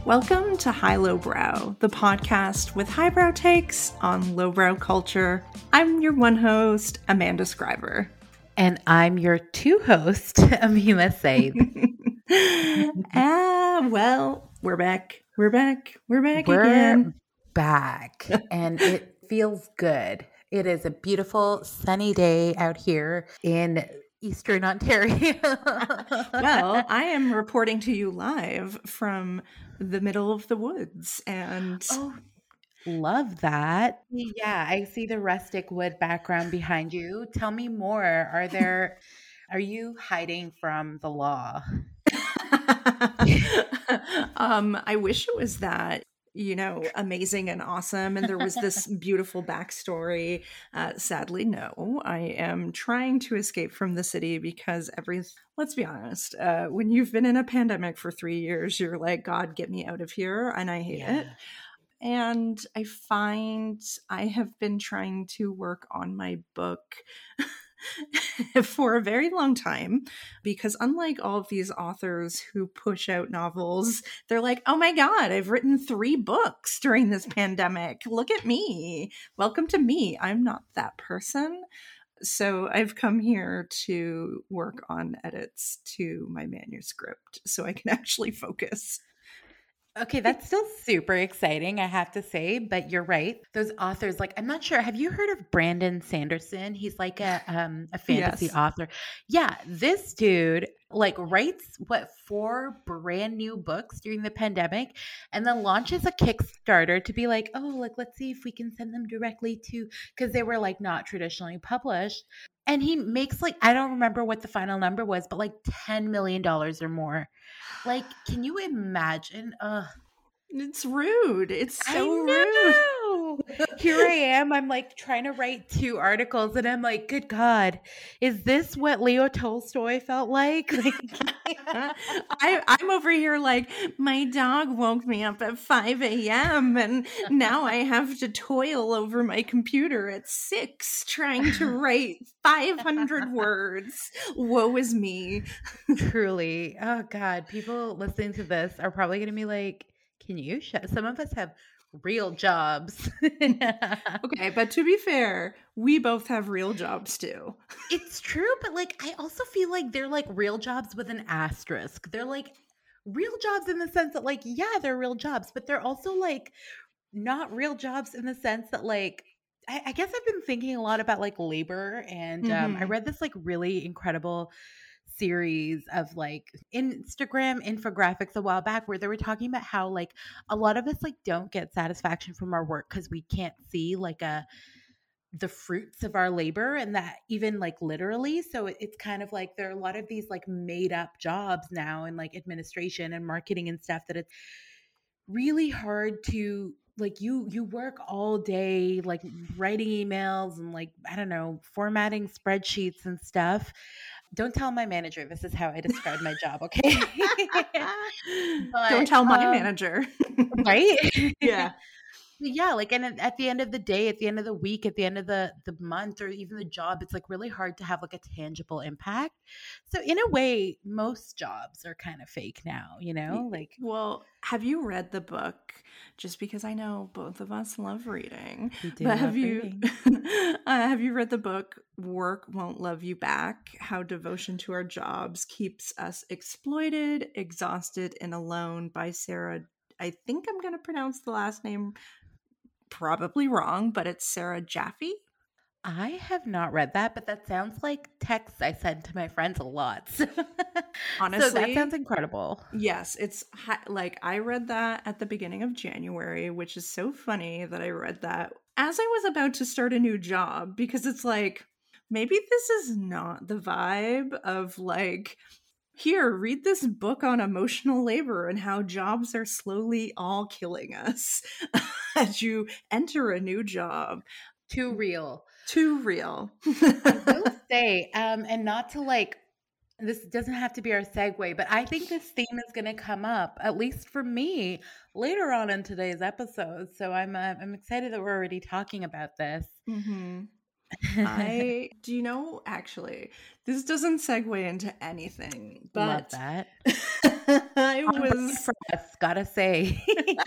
Welcome to High Lowbrow, the podcast with highbrow takes on lowbrow culture. I'm your one host, Amanda Scriver. And I'm your two host, Amima Said. Well, we're back. We're back again. Back. And it feels good. It is a beautiful sunny day out here in Eastern Ontario. Well, I am reporting to you live from the middle of the woods. And love that. Yeah, I see the rustic wood background behind you. Tell me more. Are you hiding from the law? I wish it was that, amazing and awesome. And there was this beautiful backstory. Sadly, no. I am trying to escape from the city because let's be honest, when you've been in a pandemic for 3 years, you're like, God, get me out of here. And I hate it. And I find I have been trying to work on my book for a very long time, because unlike all of these authors who push out novels, they're like, oh my God, I've written 3 books during this pandemic. Look at me. Welcome to me. I'm not that person. So I've come here to work on edits to my manuscript so I can actually focus. Okay, that's still super exciting, I have to say, but you're right. Those authors, like, I'm not sure. Have you heard of Brandon Sanderson? He's like a fantasy author. Yeah, this dude writes 4 brand new books during the pandemic, and then launches a Kickstarter to be like, let's see if we can send them directly to, because they were not traditionally published. And he makes I don't remember what the final number was, but $10 million or more. Can you imagine? It's rude. It's so rude. Here I am. I'm trying to write 2 articles, and I'm like, good God, is this what Leo Tolstoy felt like? I'm over here my dog woke me up at 5 a.m. and now I have to toil over my computer at 6 trying to write 500 words. Woe is me. Truly. Oh God, people listening to this are probably going to be like, can you some of us have real jobs. Okay, but to be fair, we both have real jobs too. It's true, but I also feel like they're real jobs with an asterisk. They're real jobs in the sense that yeah, they're real jobs, but they're also not real jobs in the sense that I guess I've been thinking a lot about labor, and I read this really incredible series of Instagram infographics a while back where they were talking about how a lot of us don't get satisfaction from our work because we can't see the fruits of our labor, and that even literally. So it's kind of there are a lot of these made up jobs now in administration and marketing and stuff that it's really hard to you work all day writing emails and I don't know, formatting spreadsheets and stuff. Don't tell my manager this is how I describe my job, okay? But, don't tell my manager. Right? Yeah. Yeah, and at the end of the day, at the end of the week, at the end of the month, or even the job, it's really hard to have a tangible impact. So in a way, most jobs are kind of fake now, Well, have you read the book? Just because I know both of us love reading. We do love reading. Have you read the book Work Won't Love You Back? How Devotion to Our Jobs Keeps Us Exploited, Exhausted, and Alone by Sarah. I think I'm going to pronounce the last name probably wrong, but it's Sarah Jaffe. I have not read that, but that sounds like texts I send to my friends a lot. Honestly, so that sounds incredible. Yes, it's I read that at the beginning of January, which is so funny that I read that as I was about to start a new job, because it's maybe this is not the vibe of here, read this book on emotional labor and how jobs are slowly all killing us as you enter a new job. Too real. Too real. I will say, and not to this doesn't have to be our segue, but I think this theme is going to come up, at least for me, later on in today's episode. So I'm excited that we're already talking about this. Mm-hmm. Do you know, actually, this doesn't segue into anything, Love but that. I On brand was for us, gotta say.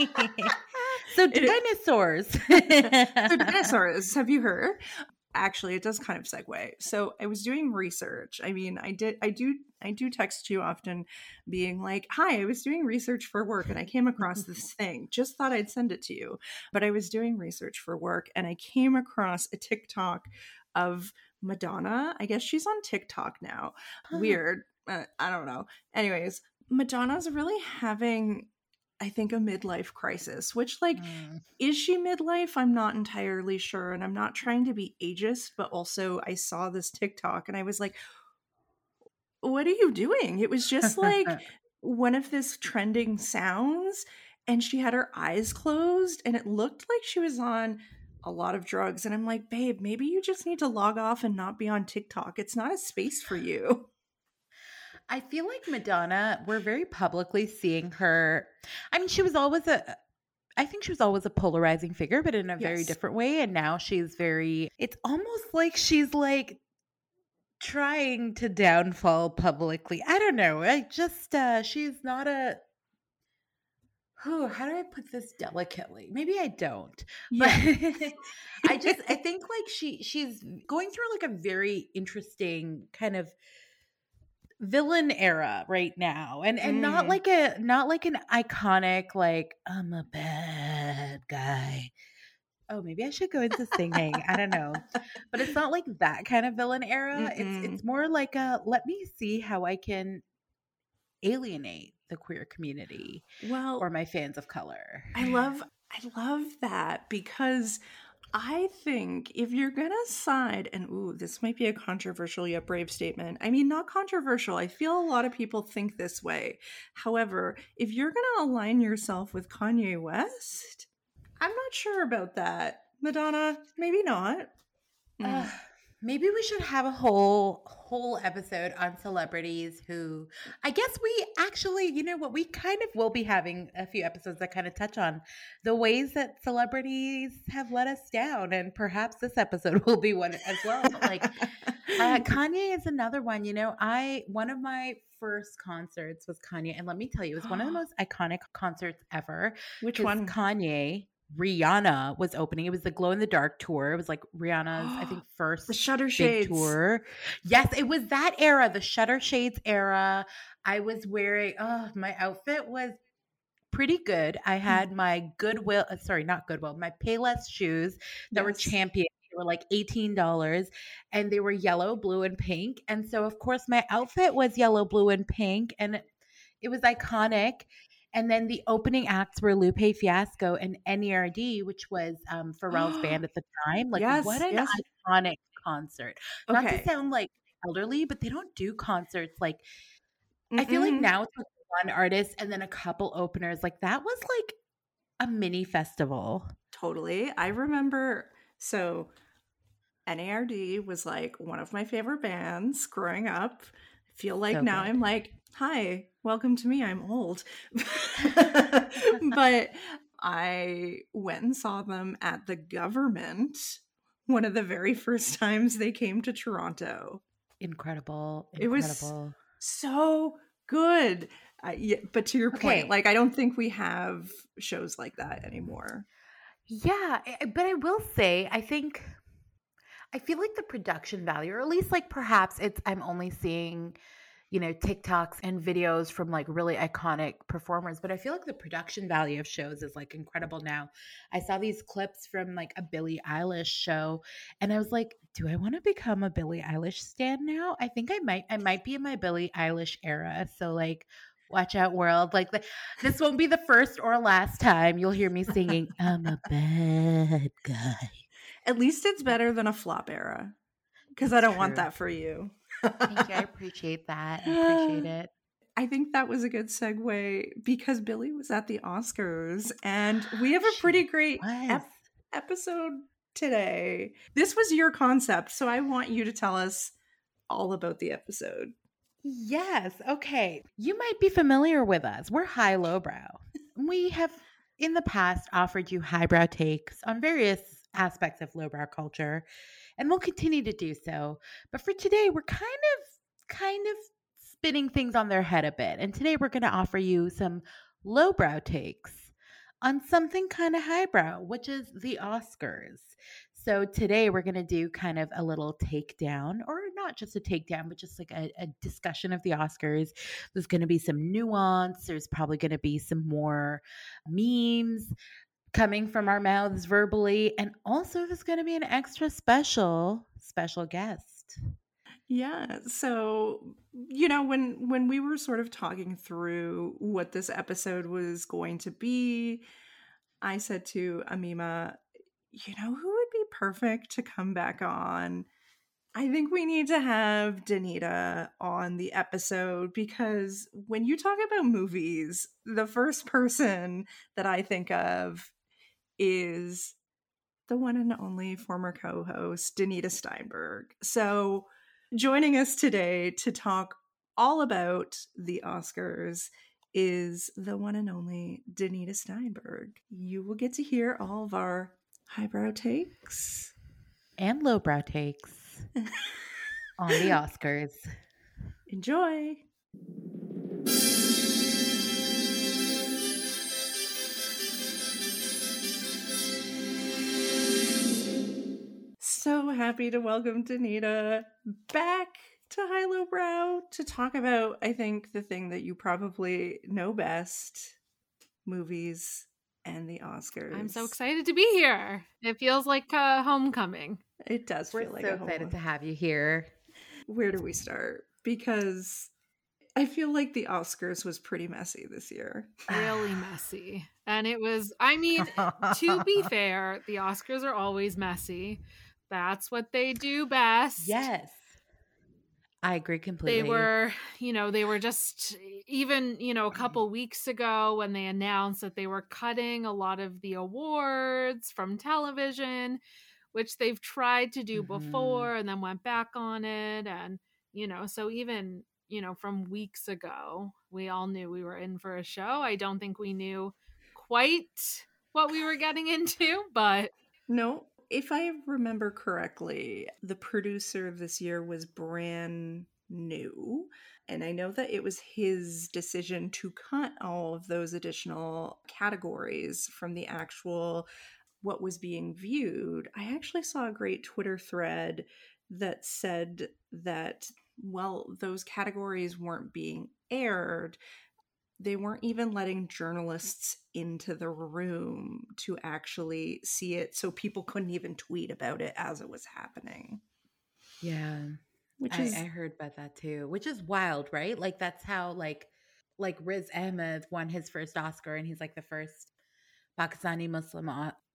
So it, dinosaurs. so dinosaurs, have you heard? Actually, it does kind of segue. So I was doing research. I mean, I do text you often being like, "Hi, I was doing research for work and I came across this thing. Just thought I'd send it to you." But I was doing research for work and I came across a TikTok of Madonna. I guess she's on TikTok now. Huh. Weird. I don't know. Anyways, Madonna's really having, I think, a midlife crisis, which, like, Mm. is she midlife? I'm not entirely sure. And I'm not trying to be ageist, but also I saw this TikTok and I was like, what are you doing? It was just like one of this trending sounds, and she had her eyes closed, and it looked like she was on a lot of drugs. And I'm like, babe, maybe you just need to log off and not be on TikTok. It's not a space for you. I feel like Madonna, we're very publicly seeing her. I mean, she was always I think she was always a polarizing figure, but in a very Yes. different way. And now she's very, it's almost like she's like trying to downfall publicly. I don't know. I just, she's not a, oh, how do I put this delicately? Maybe I don't, but Yeah. I think like she's going through like a very interesting kind of villain era right now, and not Mm. like not like an iconic like I'm a bad guy. Oh, maybe I should go into singing. I don't know. But it's not like that kind of villain era. It's Mm-mm. more like a let me see how I can alienate the queer community or Well, my fans of color. I love that, because I think if you're gonna side, and ooh, this might be a controversial yet brave statement. I mean, not controversial. I feel a lot of people think this way. However, if you're gonna align yourself with Kanye West, I'm not sure about that. Madonna, maybe not. Uh, Mm. maybe we should have a whole episode on celebrities who I guess we actually, you know what, we kind of will be having a few episodes that kind of touch on the ways that celebrities have let us down, and perhaps this episode will be one as well. But like Kanye is another one. You know, I one of my first concerts was Kanye, and let me tell you, it was one of the most iconic concerts ever Which because one? Rihanna was opening. It was the Glow in the Dark tour. It was like Rihanna's, I think, The first Shutter big Shades. tour. Yes, it was that era, the Shutter Shades era. I was wearing, oh, my outfit was pretty good. I had my Goodwill, sorry, not Goodwill, my Payless shoes that were Yes. Champion. They were like $18 and they were yellow, blue, and pink. And so, of course, my outfit was yellow, blue, and pink. And it was iconic. And then the opening acts were Lupe Fiasco and NERD, which was Pharrell's band at the time. Like, what Yes, an yes. iconic concert. Not to Okay. sound like elderly, but they don't do concerts. Like, I feel like Mm-mm. now it's like one artist and then a couple openers. Like, that was like a mini festival. Totally. I remember, so NARD was like one of my favorite bands growing up. I feel like So now good. I'm like, hi, welcome to me. I'm old. But I went and saw them at the Government one of the very first times they came to Toronto. Incredible. It was Incredible. so good. Yeah, but to your point, Okay. like, I don't think we have shows like that anymore. Yeah. But I will say, I feel like the production value, or at least like perhaps I'm only seeing, you know, TikToks and videos from like really iconic performers, but I feel like the production value of shows is like incredible now. I saw these clips from like a Billie Eilish show and I was like, do I want to become a Billie Eilish stan now? I think I might be in my Billie Eilish era. So like watch out world. Like this won't be the first or last time you'll hear me singing I'm a bad guy. At least it's better than a flop era, because I It's don't want true. that for you. Thank you. I appreciate that. I appreciate it. I think that was a good segue because Billy was at the Oscars and we have a pretty She great was. episode today. This was your concept, so I want you to tell us all about the episode. Yes. Okay. You might be familiar with us. We're high lowbrow. We have in the past offered you highbrow takes on various aspects of lowbrow culture, and we'll continue to do so. But for today, we're kind of spinning things on their head a bit. And today we're going to offer you some lowbrow takes on something kind of highbrow, which is the Oscars. So today we're going to do kind of a little takedown, or not just a takedown, but just like a discussion of the Oscars. There's going to be some nuance. There's probably going to be some more memes coming from our mouths verbally. And also there's going to be an extra special guest. Yeah. So, when we were sort of talking through what this episode was going to be, I said to Amima, who would be perfect to come back on? I think we need to have Danita on the episode, because when you talk about movies, the first person that I think of is the one and only former co-host Danita Steinberg. So joining us today to talk all about the Oscars is the one and only Danita Steinberg. You will get to hear all of our highbrow takes and lowbrow takes on the Oscars. Enjoy. So happy to welcome Danita back to High Lowbrow to talk about, I think, the thing that you probably know best, movies and the Oscars. I'm so excited to be here. It feels like homecoming. It does feel like so excited to have you here. Where do we start? Because I feel like the Oscars was pretty messy this year. Really messy. And it was, I mean, to be fair, the Oscars are always messy. That's what they do best. Yes. I agree completely. They were just, even, a couple weeks ago when they announced that they were cutting a lot of the awards from television, which they've tried to do before and then went back on it. And, so even, from weeks ago, we all knew we were in for a show. I don't think we knew quite what we were getting into, but. No. If I remember correctly, the producer of this year was brand new. And I know that it was his decision to cut all of those additional categories from the actual what was being viewed. I actually saw a great Twitter thread that said that, well, those categories weren't being aired. They weren't even letting journalists into the room to actually see it, so people couldn't even tweet about it as it was happening. Yeah. I heard about that too, which is wild, right? Like that's how like Riz Ahmed won his first Oscar, and he's like the first Pakistani Muslim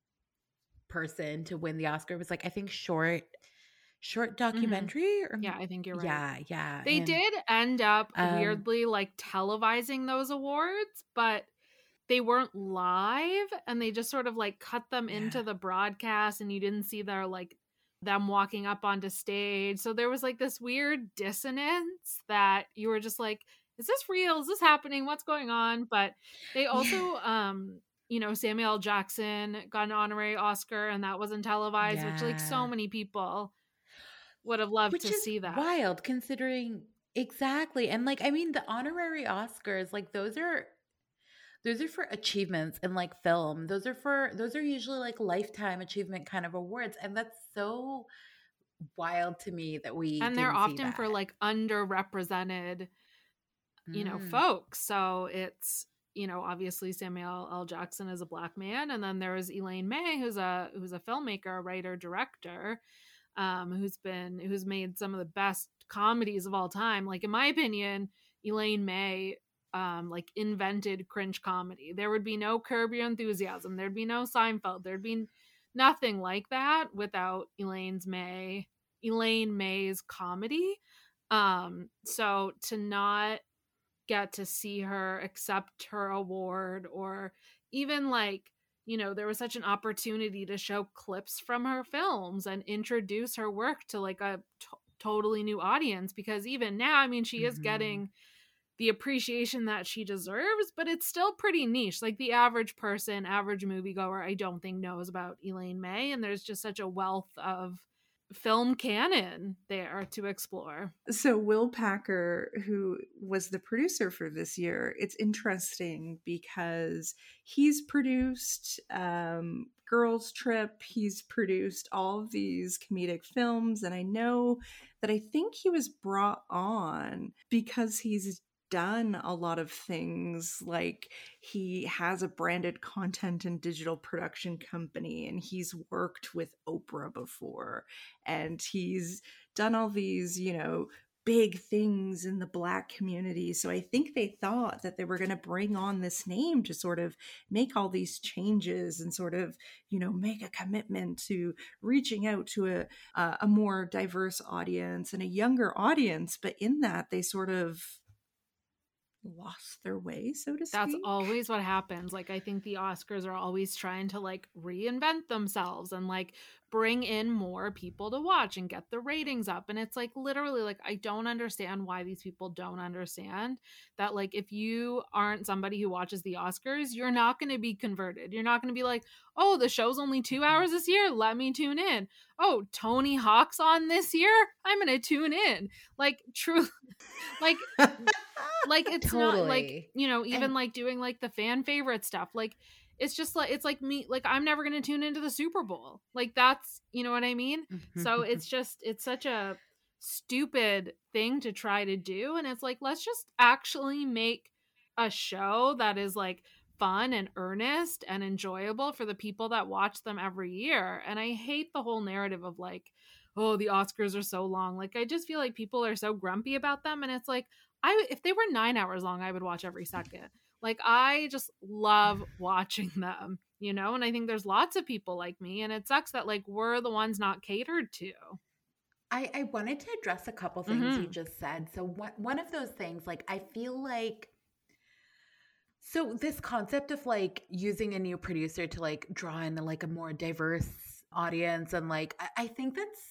person to win the Oscar. It was like, I think short documentary. Or, yeah, I think you're right. Yeah. They did end up weirdly like televising those awards, but they weren't live, and they just sort of like cut them into the broadcast, and you didn't see them walking up onto stage. So there was like this weird dissonance that you were just like, is this real? Is this happening? What's going on? But they also Samuel L. Jackson got an honorary Oscar, and that wasn't televised, which like so many people would have loved to see that. Wild, considering exactly. And like, I mean, the honorary Oscars, like those are for achievements in like film. Those are usually like lifetime achievement kind of awards. And that's so wild to me that they're often for like underrepresented, folks. So it's, obviously Samuel L. Jackson is a Black man. And then there was Elaine May, who's a filmmaker, a writer, director, who's made some of the best comedies of all time. Like, in my opinion, Elaine May like invented cringe comedy. There would be no Curb Your Enthusiasm, there'd be no Seinfeld, there'd be nothing like that without Elaine May's comedy. So to not get to see her accept her award, or even like, there was such an opportunity to show clips from her films and introduce her work to like a totally new audience, because even now, I mean, she is getting the appreciation that she deserves, but it's still pretty niche. Like the average person, average moviegoer, I don't think knows about Elaine May, and there's just such a wealth of film canon there to explore. So Will Packer, who was the producer for this year, it's interesting because he's produced Girls Trip, he's produced all of these comedic films, and I know that I think he was brought on because he's done a lot of things. Like he has a branded content and digital production company, and he's worked with Oprah before, and he's done all these, big things in the Black community. So I think they thought that they were going to bring on this name to sort of make all these changes and sort of, make a commitment to reaching out to a more diverse audience and a younger audience. But in that, they sort of lost their way, so to speak. That's always what happens. Like, I think the Oscars are always trying to like reinvent themselves and like bring in more people to watch and get the ratings up. And it's like literally like, I don't understand why these people don't understand that, like, if you aren't somebody who watches the Oscars, you're not going to be converted. You're not going to be like, oh, the show's only 2 hours this year, let me tune in. Oh, Tony Hawk's on this year, I'm going to tune in. Like, true. Like it's Totally. not like, even like doing like the fan favorite stuff. Like, it's just like, it's like me, like I'm never going to tune into the Super Bowl. Like that's, you know what I mean? So it's such a stupid thing to try to do. And it's like, let's just actually make a show that is like fun and earnest and enjoyable for the people that watch them every year. And I hate the whole narrative of like, oh, the Oscars are so long. Like, I just feel like people are so grumpy about them. And it's like, if they were 9 hours long, I would watch every second. Like, I just love watching them, and I think there's lots of people like me, and it sucks that like we're the ones not catered to. I wanted to address a couple things you just said. So one of those things, like, I feel like, so this concept of like using a new producer to like draw in like a more diverse audience, and like, I think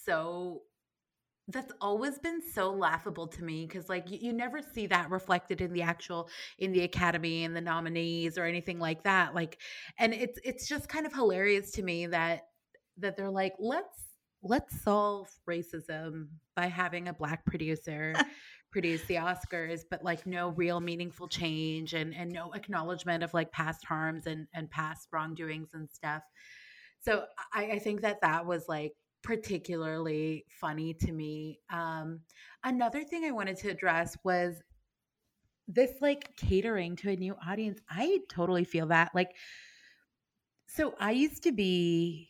that's always been so laughable to me, because like you never see that reflected in the Academy and the nominees or anything like that. Like, and it's just kind of hilarious to me that they're like, let's solve racism by having a Black producer produce the Oscars, but like no real meaningful change and no acknowledgement of like past harms and past wrongdoings and stuff. So I think that was like particularly funny to me. Another thing I wanted to address was this like catering to a new audience. I totally feel that. Like, so I used to be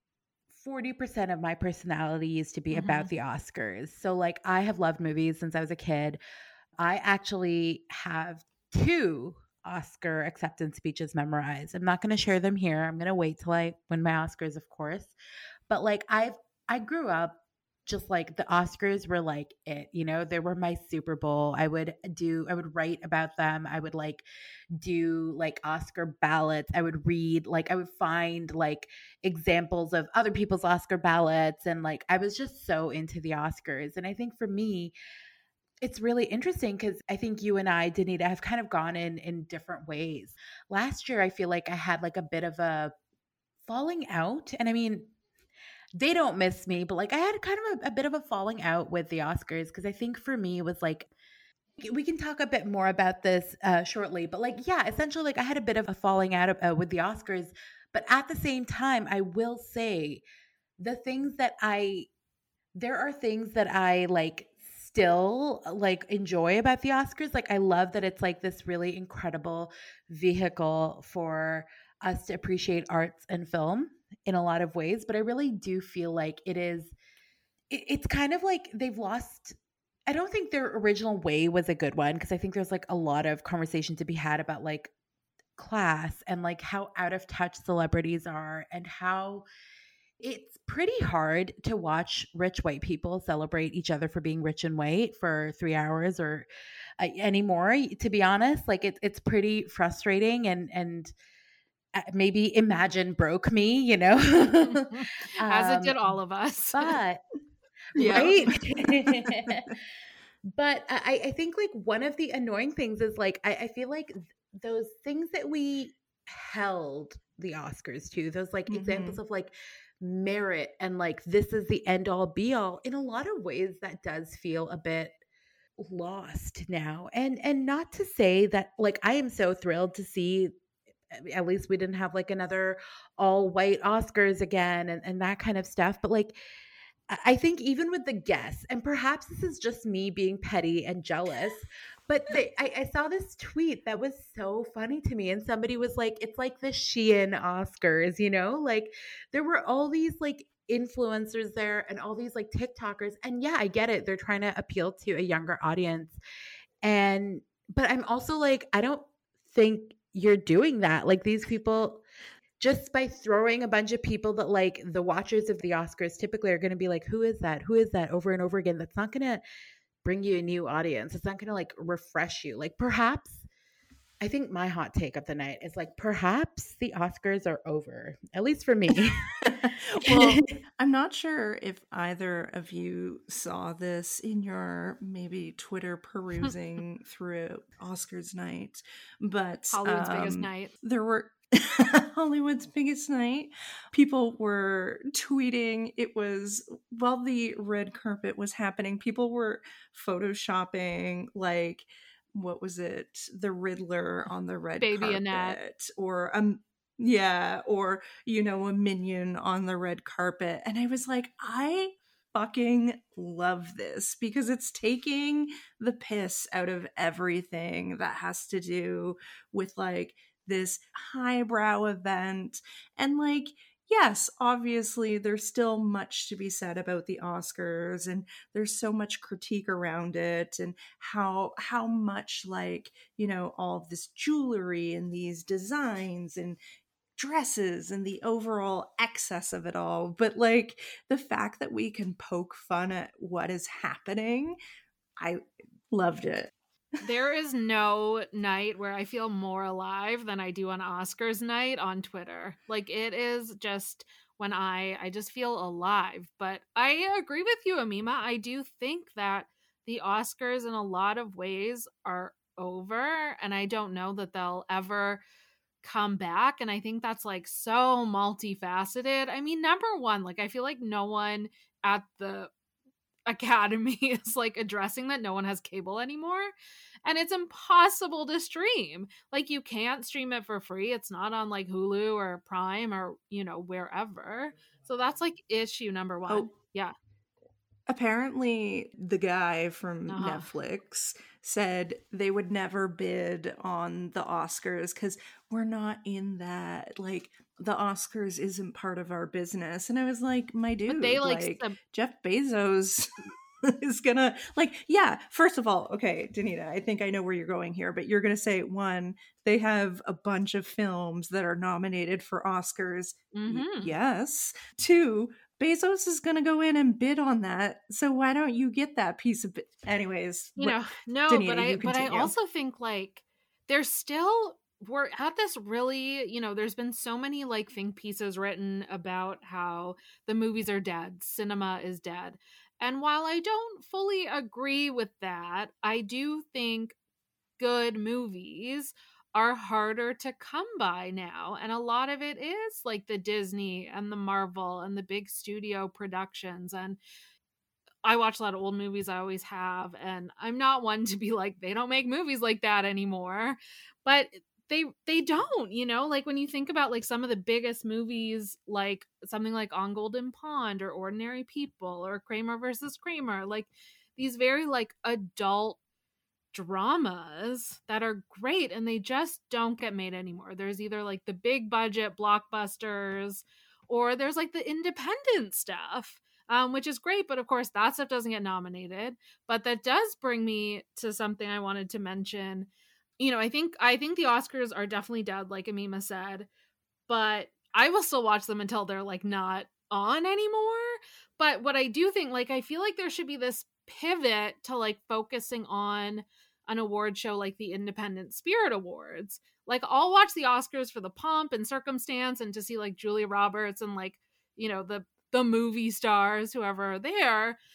40% of my personality used to be about the Oscars. So like I have loved movies since I was a kid. I actually have 2 Oscar acceptance speeches memorized. I'm not going to share them here. I'm going to wait till I win my Oscars, of course. But like I grew up just like the Oscars were like it, they were my Super Bowl. I would write about them. I would like do like Oscar ballots. I would read, like I would find like examples of other people's Oscar ballots. And like, I was just so into the Oscars. And I think for me, it's really interesting because I think you and I, Danita, have kind of gone in different ways. Last year, I feel like I had like a bit of a falling out. And I mean, they don't miss me, but like I had kind of a bit of a falling out with the Oscars, because I think for me it was like, we can talk a bit more about this shortly, but like, yeah, essentially like I had a bit of a falling out with the Oscars, but at the same time, I will say there are things that I like still like enjoy about the Oscars. Like I love that it's like this really incredible vehicle for us to appreciate arts and film in a lot of ways, but I really do feel like it's kind of like they've lost. I don't think their original way was a good one, because I think there's like a lot of conversation to be had about like class and like how out of touch celebrities are, and how it's pretty hard to watch rich white people celebrate each other for being rich and white for 3 hours or anymore, to be honest. Like it's pretty frustrating, and maybe Imagine broke me, as it did all of us. But right. But I think like one of the annoying things is like I feel like those things that we held the Oscars to, those like examples Mhm. of like merit and like this is the end all be all, in a lot of ways that does feel a bit lost now. And not to say that like I am so thrilled to see at least we didn't have like another all white Oscars again and that kind of stuff. But like I think even with the guests, and perhaps this is just me being petty and jealous, but I saw this tweet that was so funny to me. And somebody was like, it's like the Shein Oscars, you know? Like there were all these like influencers there and all these like TikTokers. And yeah, I get it. They're trying to appeal to a younger audience. And, but I'm also like, I don't think you're doing that. Like these people, just by throwing a bunch of people that like the watchers of the Oscars typically are going to be like, who is that? Who is that? Over and over again. That's not going to bring you a new audience. It's not going to like refresh you. Like perhaps, I think my hot take of the night is like, perhaps the Oscars are over, at least for me. Well, I'm not sure if either of you saw this in your maybe Twitter perusing through Oscars night, but Hollywood's biggest night. there were Hollywood's biggest night. People were tweeting. It was while the red carpet was happening. People were photoshopping like what was it? The Riddler on the red Baby carpet, Annette. or yeah, or a minion on the red carpet. And I was like, I fucking love this because it's taking the piss out of everything that has to do with like this highbrow event. And like, yes, obviously there's still much to be said about the Oscars, and there's so much critique around it, and how much like, all of this jewelry and these designs and dresses and the overall excess of it all. But like the fact that we can poke fun at what is happening, I loved it. There is no night where I feel more alive than I do on Oscars night on Twitter. Like it is just when I just feel alive. But I agree with you, Amima. I do think that the Oscars in a lot of ways are over, and I don't know that they'll ever come back. And I think that's like so multifaceted. I mean, number one, like I feel like no one at the Academy is like addressing that no one has cable anymore, and it's impossible to stream. Like you can't stream it for free. It's not on like Hulu or Prime or wherever. So that's like issue number one. Oh, Yeah. apparently the guy from Uh-huh. Netflix said they would never bid on the Oscars because we're not in that. Like the Oscars isn't part of our business. And I was like, my But they dude, like like Jeff Bezos is gonna, like, yeah, first of all, okay, Danita, I think I know where you're going here, but you're gonna say, one, they have a bunch of films that are nominated for Oscars. Yes. Two, Bezos is going to go in and bid on that. So why don't you get that piece of anyways? no, Danita, but I also think like there's still we're at this really, there's been so many like think pieces written about how the movies are dead, cinema is dead. And while I don't fully agree with that, I do think good movies are harder to come by now. And a lot of it is like the Disney and the Marvel and the big studio productions. And I watch a lot of old movies, I always have. And I'm not one to be like, they don't make movies like that anymore. But they don't, like when you think about like some of the biggest movies, like something like On Golden Pond or Ordinary People or Kramer versus Kramer, like these very like adult dramas that are great and they just don't get made anymore. There's either like the big budget blockbusters or there's like the independent stuff, which is great, but of course that stuff doesn't get nominated. But that does bring me to something I wanted to mention. I think the Oscars are definitely dead, like Amima said, but I will still watch them until they're like not on anymore. But what I do think, like, I feel like there should be this pivot to like focusing on an award show like the Independent Spirit Awards. Like, I'll watch the Oscars for the pomp and circumstance and to see like Julia Roberts and like, the movie stars, whoever are there.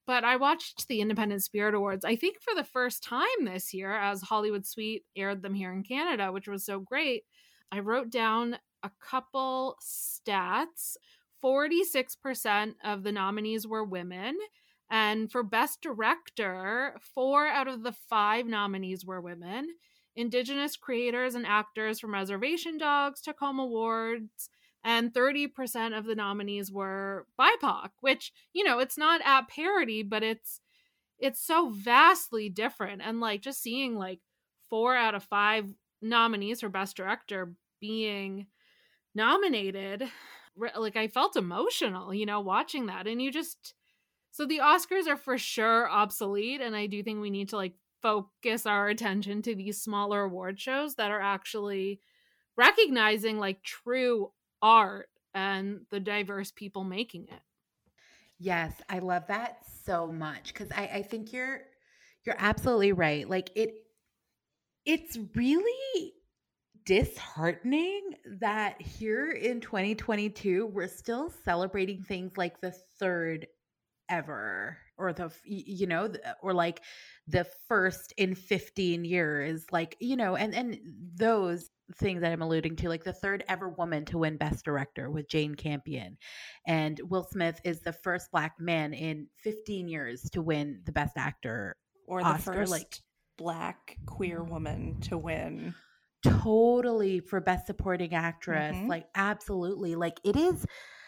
But I watched the Independent Spirit Awards, I think for the first time this year, as Hollywood Suite aired them here in Canada, which was so great. I wrote down a couple stats. 46% of the nominees were women. And for Best Director, 4 out of the 5 nominees were women. Indigenous creators and actors from Reservation Dogs took home awards, and 30% of the nominees were BIPOC, which, you know, it's not at parity, but it's so vastly different. And like just seeing like 4 out of 5 nominees for Best Director being nominated, like I felt emotional, you know, watching that. And so the Oscars are for sure obsolete, and I do think we need to like focus our attention to these smaller award shows that are actually recognizing like true art and the diverse people making it. Yes, I love that so much because I think you're absolutely right. Like it's really disheartening that here in 2022 we're still celebrating things like the third ever, or or like the first in 15 years, like, you know, and those things that I'm alluding to, like the third ever woman to win Best Director with Jane Campion, and Will Smith is the first Black man in 15 years to win the Best Actor or the Oscar, first like Black queer woman to win. Totally, for Best Supporting Actress. Like absolutely, like it is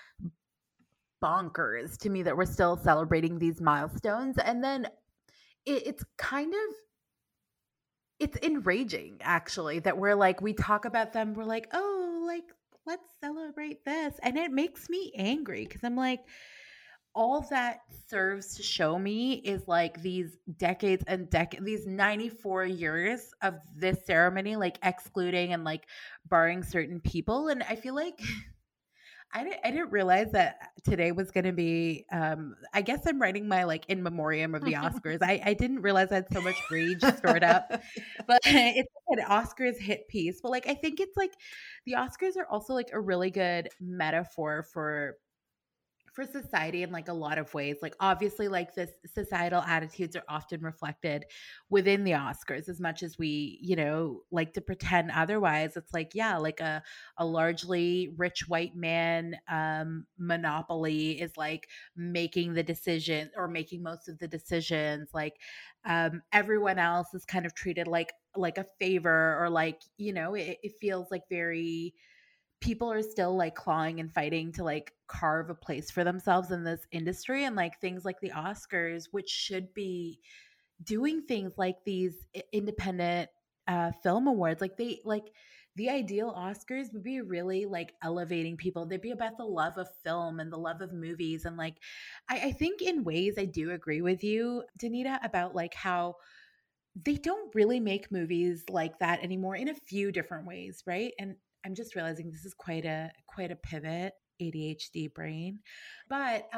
bonkers to me that we're still celebrating these milestones. And then it's kind of, it's enraging actually that we're like, we talk about them, we're like, oh, like let's celebrate this, and it makes me angry because I'm like, all that serves to show me is like these decades and these 94 years of this ceremony, like excluding and like barring certain people. And I feel like I didn't realize that today was going to be, I guess I'm writing my like in memoriam of the Oscars. I didn't realize I had so much rage stored up, but it's an Oscars hit piece. But like, I think it's like the Oscars are also like a really good metaphor for society in like a lot of ways. Like obviously like this societal attitudes are often reflected within the Oscars as much as we, you know, like to pretend otherwise. It's like, yeah, like a largely rich white man monopoly is like making the decision or making most of the decisions. Like everyone else is kind of treated like a favor, or like, you know, it feels like very, people are still like clawing and fighting to like carve a place for themselves in this industry. And like things like the Oscars, which should be doing things like these independent film awards, like they like the ideal Oscars would be really like elevating people. They'd be about the love of film and the love of movies. And like I think in ways I do agree with you, Danita, about like how they don't really make movies like that anymore in a few different ways, right? And I'm just realizing this is quite a pivot, ADHD brain. But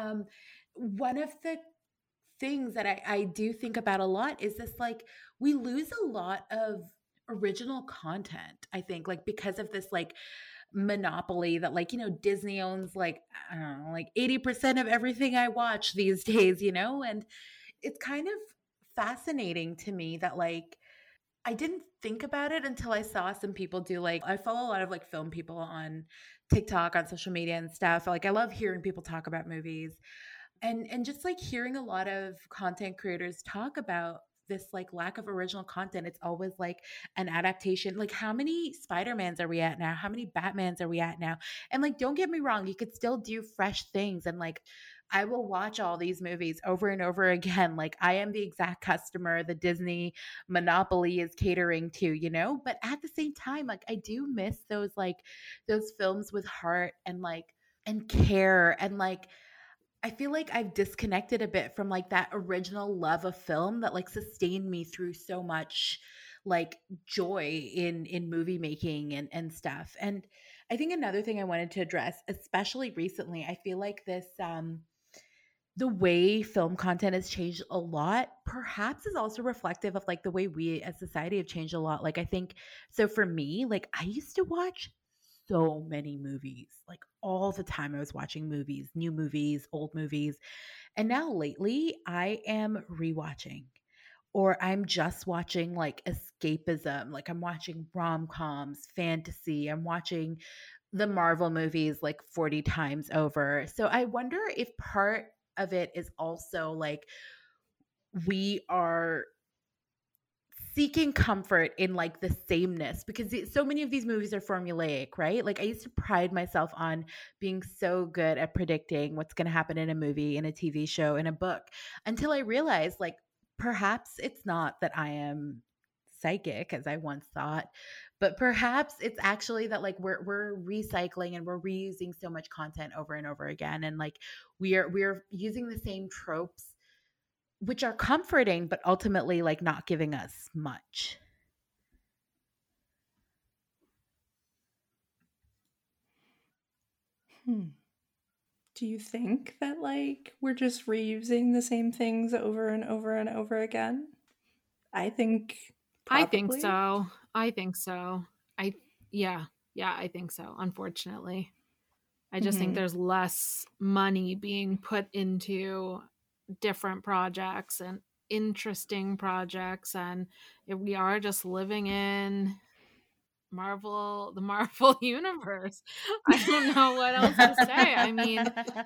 one of the things that I do think about a lot is this, like, we lose a lot of original content, I think, like because of this like monopoly that, like, you know, Disney owns like, I don't know, like 80% of everything I watch these days, you know? And it's kind of fascinating to me that like I didn't think about it until I saw some people do, like, I follow a lot of like film people on TikTok, on social media and stuff. Like I love hearing people talk about movies, and just like hearing a lot of content creators talk about this like lack of original content. It's always like an adaptation. Like how many Spider-Mans are we at now? How many Batmans are we at now? And like, don't get me wrong, you could still do fresh things, and like I will watch all these movies over and over again. Like I am the exact customer the Disney monopoly is catering to, you know? But at the same time, like I do miss those films with heart and like and care, and like I feel like I've disconnected a bit from like that original love of film that like sustained me through so much like joy in movie making and stuff. And I think another thing I wanted to address, especially recently, I feel like this the way film content has changed a lot perhaps is also reflective of like the way we as society have changed a lot. Like I think, so for me, like I used to watch so many movies. Like all the time I was watching movies, new movies, old movies. And now lately I am rewatching, or I'm just watching like escapism. Like I'm watching rom-coms, fantasy. I'm watching the Marvel movies like 40 times over. So I wonder if part of it is also like we are seeking comfort in like the sameness, because so many of these movies are formulaic, right? Like I used to pride myself on being so good at predicting what's going to happen in a movie, in a TV show, in a book, until I realized like perhaps it's not that I am psychic as I once thought, but perhaps it's actually that like we're recycling and we're reusing so much content over and over again, and like we're using the same tropes, which are comforting, but ultimately like not giving us much. Do you think that like we're just reusing the same things over and over and over again? I think probably. I think so. I think so. Yeah, I think so. Unfortunately, I just think there's less money being put into different projects and interesting projects, and we are just living in the Marvel universe. I don't know what else to say. I mean,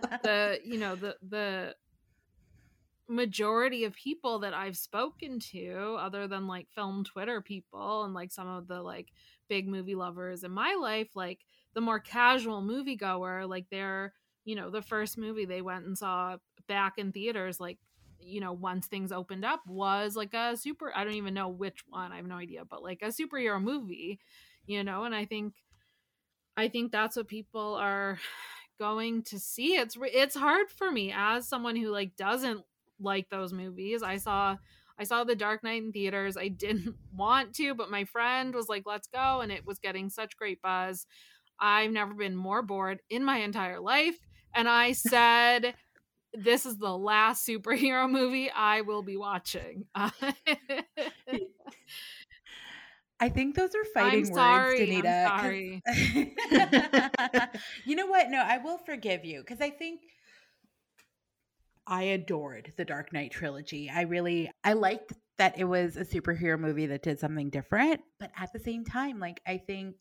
the majority of people that I've spoken to, other than like film Twitter people and like some of the like big movie lovers in my life, like the more casual moviegoer, like they're, the first movie they went and saw back in theaters, like, once things opened up, was like I don't even know which one, I have no idea, but like a superhero movie, and I think that's what people are going to see. It's hard for me as someone who like doesn't like those movies. I saw The Dark Knight in theaters. I didn't want to, but my friend was like, let's go, and it was getting such great buzz. I've never been more bored in my entire life, and I said, this is the last superhero movie I will be watching. I think those are fighting words, Danita. I'm sorry. You know what? No, I will forgive you, because I think I adored the Dark Knight trilogy. I liked that it was a superhero movie that did something different, but at the same time, like I think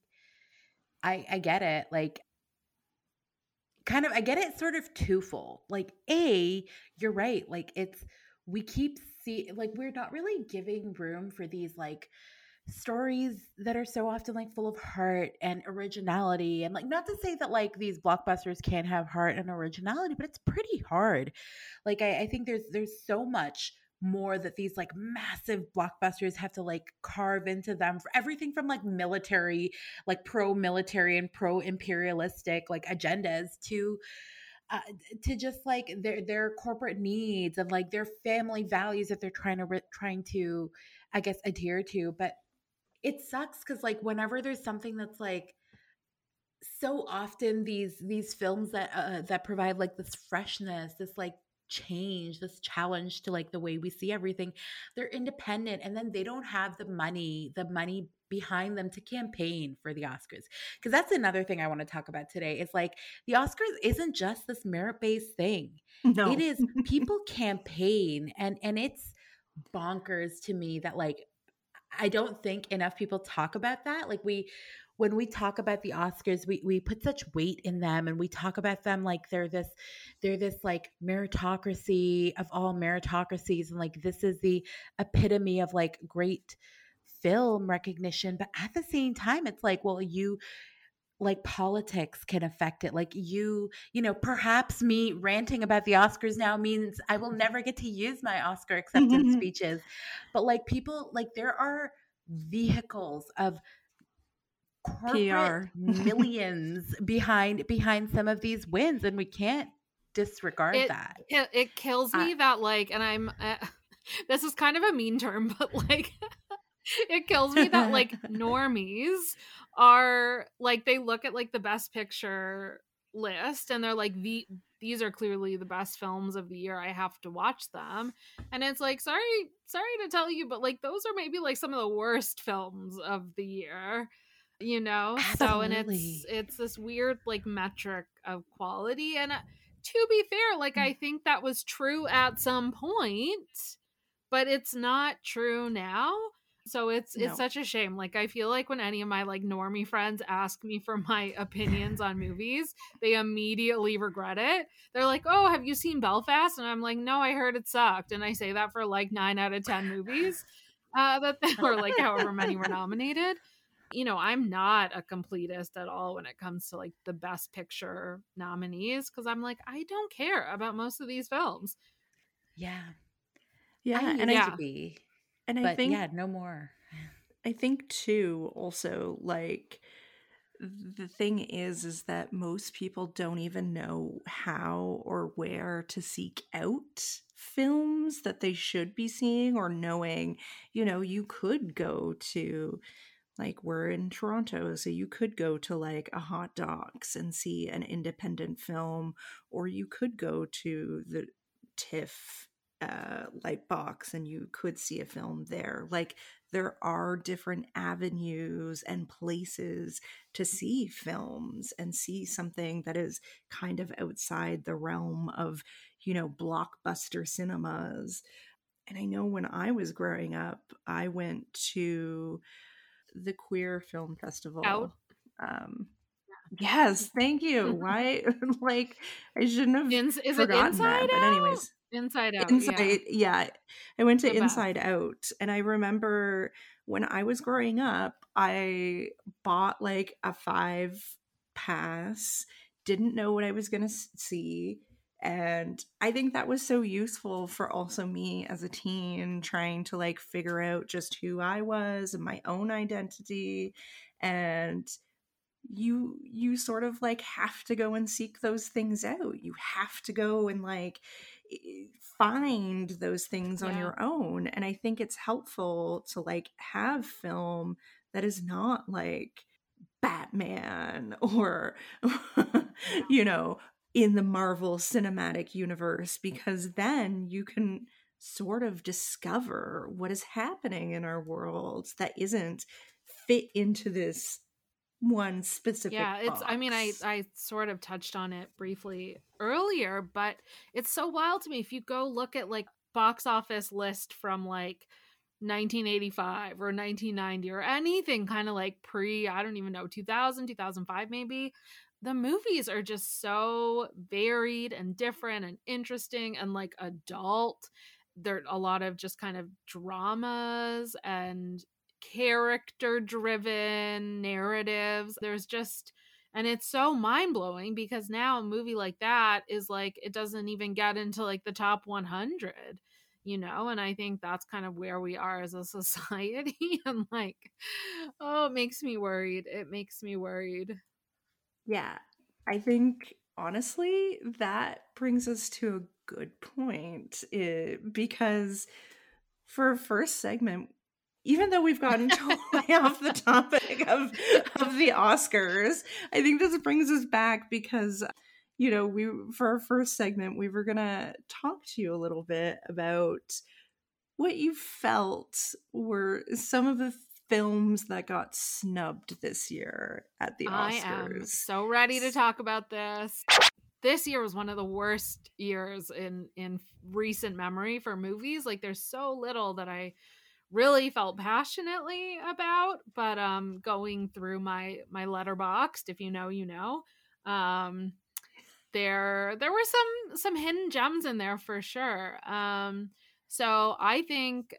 I get it. Like kind of, I get it sort of twofold. Like you're right. Like we keep like we're not really giving room for these like stories that are so often like full of heart and originality, and like not to say that like these blockbusters can't have heart and originality, but it's pretty hard. Like I think there's so much more that these like massive blockbusters have to like carve into them, for everything from like military, like pro-military and pro-imperialistic like agendas to just like their corporate needs and like their family values that they're trying to I guess adhere to. But it sucks because like whenever there's something that's like so often these films that provide like this freshness, this like change, this challenge to like the way we see everything, they're independent, and then they don't have the money behind them to campaign for the Oscars. Because that's another thing I want to talk about today, is like the Oscars isn't just this merit-based thing. No. It is people campaign, and it's bonkers to me that like I don't think enough people talk about that. Like when we talk about the Oscars, we put such weight in them, and we talk about them like they're this like meritocracy of all meritocracies, and like this is the epitome of like great film recognition. But at the same time, it's like, well, you like politics can affect it. Like you know, perhaps me ranting about the Oscars now means I will never get to use my Oscar acceptance speeches. But like people, like there are vehicles of corporate millions behind some of these wins, and we can't disregard that. It kills me that like, and I'm this is kind of a mean term, but like it kills me that like normies are like, they look at like the best picture list and they're like, these are clearly the best films of the year, I have to watch them. And it's like, sorry to tell you, but like those are maybe like some of the worst films of the year. you know? So, and Absolutely. it's this weird like metric of quality. And to be fair, like I think that was true at some point, but it's not true now. So it's No. such a shame. Like I feel like when any of my like normie friends ask me for my opinions on movies, they immediately regret it. They're like, "Oh, have you seen Belfast?" And I'm like, "No, I heard it sucked." And I say that for like 9 out of 10 movies that or like however many were nominated. You know, I'm not a completist at all when it comes to like the best picture nominees because I'm like, I don't care about most of these films. Yeah. I Yeah, used and to Yeah. be, I but think yeah, no more. I think too also like the thing is that most people don't even know how or where to seek out films that they should be seeing or knowing, you know, you could go to like we're in Toronto, so you could go to like a Hot Docs and see an independent film, or you could go to the TIFF Lightbox and you could see a film there. Like there are different avenues and places to see films and see something that is kind of outside the realm of, you know, blockbuster cinemas. And I know when I was growing up, I went to the Queer Film Out. Festival. Yes, thank you. Why? Like, I shouldn't have Is it forgotten Inside that. But, Out? anyways, Inside Out, yeah. Inside, yeah, I went to The best. Inside Out, and I remember when I was growing up, I bought like a 5 pass, didn't know what I was going to see. And I think that was so useful for also me as a teen trying to like figure out just who I was and my own identity. And you sort of like have to go and seek those things out. You have to go and like find those things on Yeah. your own. And I think it's helpful to like have film that is not like Batman or you know, in the Marvel Cinematic Universe, because then you can sort of discover what is happening in our world that isn't fit into this one specific Yeah, it's I mean box. I sort of touched on it briefly earlier, but it's so wild to me if you go look at like box office list from like 1985 or 1990 or anything kind of like pre, I don't even know, 2000, 2005 maybe. The movies are just so varied and different and interesting and like adult. There are a lot of just kind of dramas and character driven narratives. There's just, and it's so mind blowing because now a movie like that is like, it doesn't even get into like the top 100, you know? And I think that's kind of where we are as a society. And like, oh, it makes me worried. It makes me worried. Yeah, I think honestly that brings us to a good point because for a first segment, even though we've gotten totally off the topic of the Oscars, I think this brings us back because you know we for our first segment we were gonna talk to you a little bit about what you felt were some of the films that got snubbed this year at the I am Oscars. so ready to talk about this. This year was one of the worst years in recent memory for movies. Like there's so little that I really felt passionately about, but going through my Letterboxd, if you know, you know, um there were some hidden gems in there for sure. So I think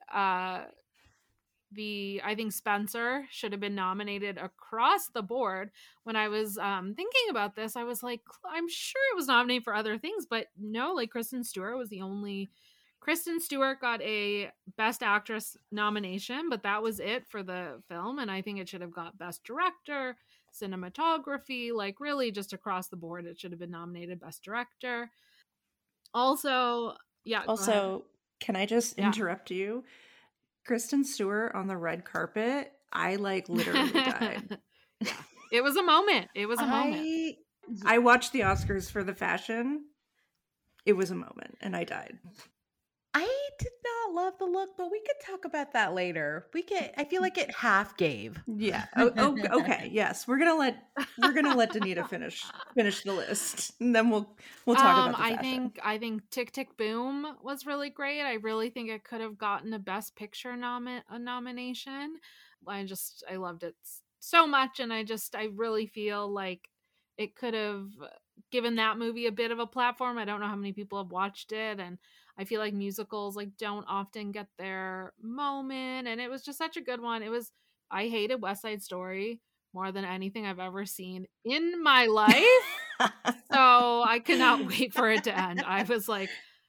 I think Spencer should have been nominated across the board. When I was thinking about this, I was like, I'm sure it was nominated for other things, but no, like Kristen Stewart was the only. Kristen Stewart got a Best Actress nomination, but that was it for the film. And I think it should have got Best Director, Cinematography, like really just across the board. It should have been nominated Best Director. Also, yeah, go ahead. Also, can I just Yeah. interrupt you? Kristen Stewart on the red carpet, I like literally died. Yeah. It was a moment. It was a moment. I watched the Oscars for the fashion. It was a moment and I died. I did not love the look, but we could talk about that later. I feel like it half gave. Yeah. Oh, okay. Yes, we're gonna let Danita finish the list, and then we'll talk about the fashion. I think Tick Tick Boom was really great. I really think it could have gotten a Best Picture a nomination. I loved it so much, and I really feel like it could have given that movie a bit of a platform. I don't know how many people have watched it, and I feel like musicals like don't often get their moment, and it was just such a good one. I hated West Side Story more than anything I've ever seen in my life. So I could not wait for it to end. I was like,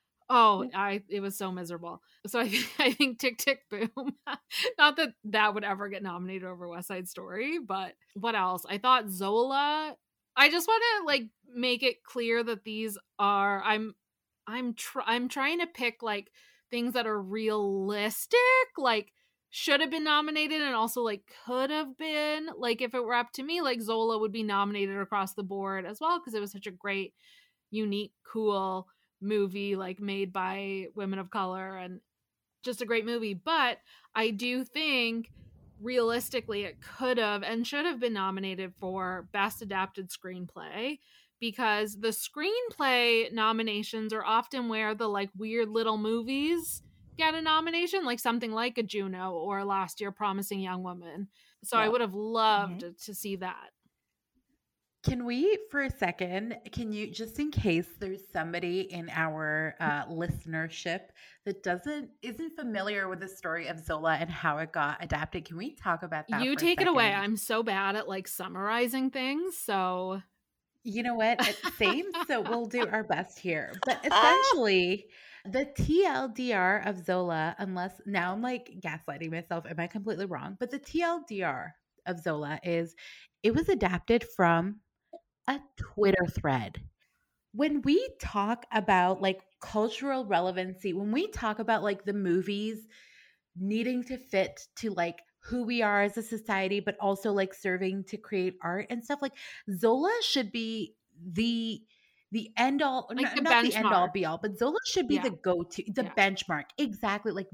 it was so miserable. So I think Tick Tick Boom. Not that that would ever get nominated over West Side Story, but what else? I thought Zola. I just want to like make it clear that these are I'm trying to pick like things that are realistic, like should have been nominated and also like could have been. Like if it were up to me, like Zola would be nominated across the board as well because it was such a great, unique, cool movie like made by women of color and just a great movie. But I do think realistically it could have and should have been nominated for Best Adapted Screenplay because the screenplay nominations are often where the like weird little movies get a nomination, like something like a Juno or last year Promising Young Woman. So I would have loved to see that. Can we, for a second, can you, just in case there's somebody in our listenership that isn't familiar with the story of Zola and how it got adapted, can we talk about that? You take it away. I'm so bad at like summarizing things, so you know what? Same. So we'll do our best here. But essentially, the TLDR of Zola, unless now I'm like gaslighting myself, am I completely wrong? But the TLDR of Zola is it was adapted from a Twitter thread. When we talk about like cultural relevancy, when we talk about like the movies needing to fit to like who we are as a society, but also like serving to create art and stuff, like Zola should be the end all, like not the end all be all, but Zola should be the go-to, the benchmark. Exactly. Like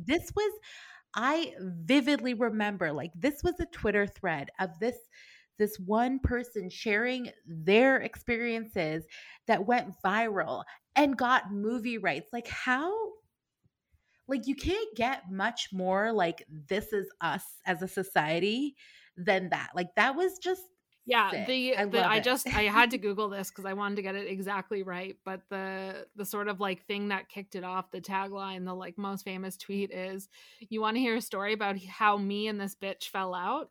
I vividly remember like this was a Twitter thread of this one person sharing their experiences that went viral and got movie rights. Like how, like you can't get much more like this is us as a society than that. Like that was just sick. I had to Google this because I wanted to get it exactly right. But the sort of like thing that kicked it off, the tagline, the like most famous tweet is, "You want to hear a story about how me and this bitch fell out?"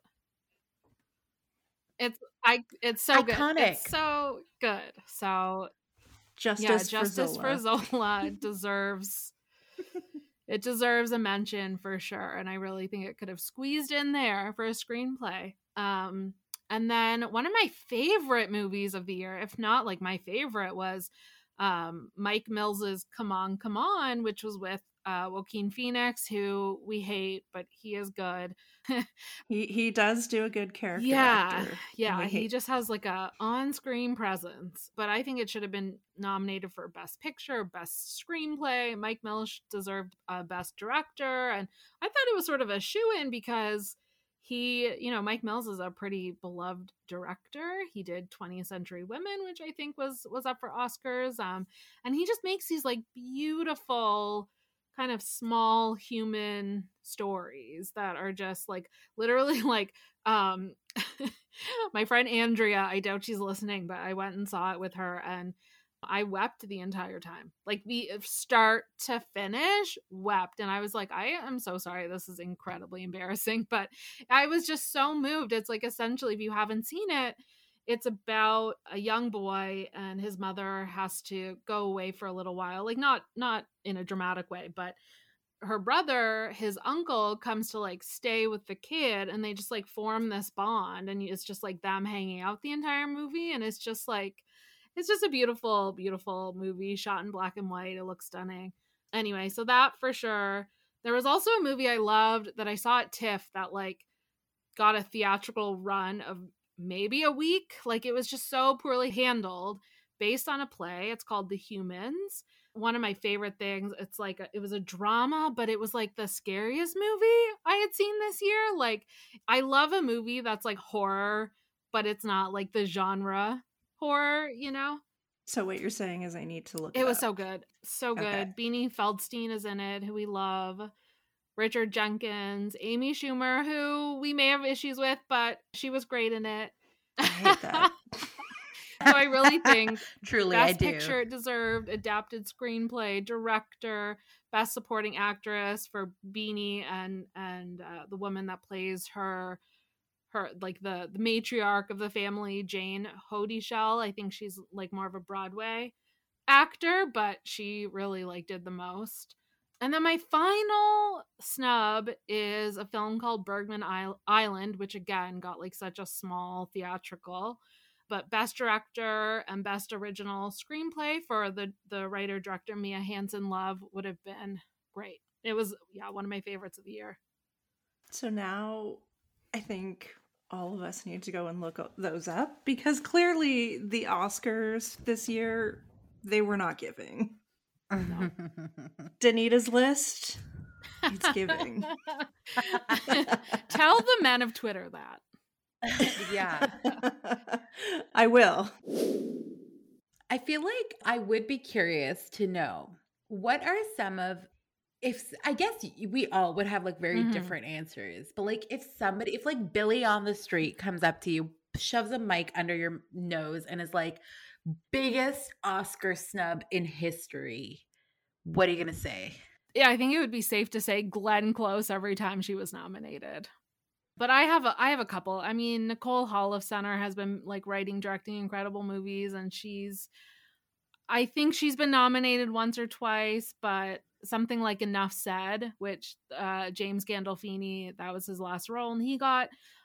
It's so iconic. Good. It's so good. So Justice for Zola deserves it deserves a mention for sure. And I really think it could have squeezed in there for a screenplay. And then one of my favorite movies of the year, if not like my favorite, was Mike Mills's Come On, Come On, which was with Joaquin Phoenix, who we hate, but he is good. he does do a good character. Yeah, he just has like a on-screen presence. But I think it should have been nominated for Best Picture, Best Screenplay. Mike Mills deserved Best Director, and I thought it was sort of a shoo-in because Mike Mills is a pretty beloved director. He did 20th Century Women, which I think was up for Oscars. And he just makes these like beautiful kind of small human stories that are just like literally like my friend Andrea, I doubt she's listening, but I went and saw it with her and I wept the entire time. Like the start to finish, wept. And I was like, I am so sorry. This is incredibly embarrassing. But I was just so moved. It's like essentially, if you haven't seen it, it's about a young boy and his mother has to go away for a little while. Like not in a dramatic way, but her brother, his uncle, comes to like stay with the kid and they just like form this bond. And it's just like them hanging out the entire movie. And it's just a beautiful, beautiful movie shot in black and white. It looks stunning. Anyway, so that for sure. There was also a movie I loved that I saw at TIFF that like got a theatrical run of maybe a week. Like it was just so poorly handled, based on a play. It's called The Humans. one of my favorite things. It's like it was a drama, but it was like the scariest movie I had seen this year. Like, I love a movie that's like horror, but it's not like the genre horror, you know? So what you're saying is I need to look It was up. so good. So good. Okay. Beanie Feldstein is in it, who we love. Richard Jenkins, Amy Schumer, who we may have issues with, but she was great in it. I hate that. So I really think Truly, Best I do. Picture it deserved, adapted screenplay, director, Best Supporting Actress for Beanie and the woman that plays her like the matriarch of the family, Jane Hodyshell. I think she's like more of a Broadway actor, but she really like did the most. And then my final snub is a film called Bergman Island, which again got like such a small theatrical. But Best Director and Best Original Screenplay for the writer-director Mia Hansen-Løve would have been great. It was, one of my favorites of the year. So now I think all of us need to go and look those up, because clearly the Oscars this year, they were not giving. No. Danita's list, it's giving. Tell the men of Twitter that. Yeah. I will. I feel like I would be curious to know, what are some of, I guess we all would have like very different answers, but like if like Billy on the street comes up to you, shoves a mic under your nose and is like, biggest Oscar snub in history, what are you going to say? Yeah, I think it would be safe to say Glenn Close every time she was nominated. But I have a couple. I mean, Nicole Holofcener has been like writing, directing incredible movies, and I think she's been nominated once or twice, but something like Enough Said, which James Gandolfini, that was his last role, and he got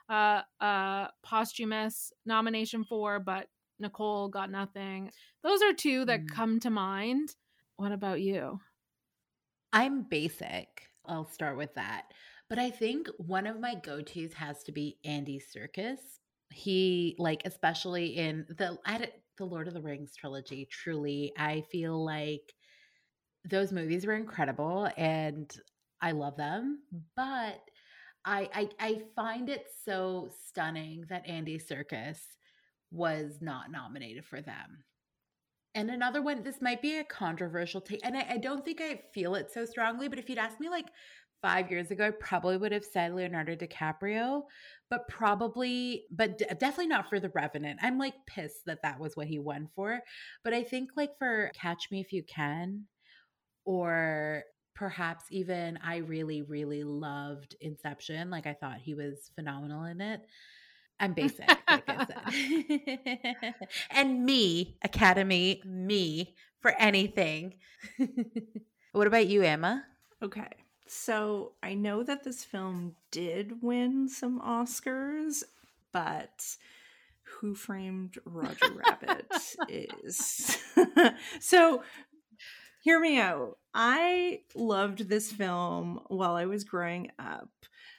a posthumous nomination for, but Nicole got nothing. Those are two that come to mind. What about you? I'm basic. I'll start with that. But I think one of my go-tos has to be Andy Serkis. He, like, especially in the Lord of the Rings trilogy, truly, I feel like those movies were incredible and I love them. But I find it so stunning that Andy Serkis was not nominated for them. And another one, this might be a controversial take, and I don't think I feel it so strongly, but if you'd asked me like 5 years ago, I probably would have said Leonardo DiCaprio, but definitely not for The Revenant. I'm like pissed that was what he won for. But I think like for Catch Me If You Can, or perhaps even I really, really loved Inception. Like I thought he was phenomenal in it. I'm basic, like I said. And me, Academy, me for anything. What about you, Emma? Okay. So I know that this film did win some Oscars, but Who Framed Roger Rabbit is... So hear me out. I loved this film while I was growing up.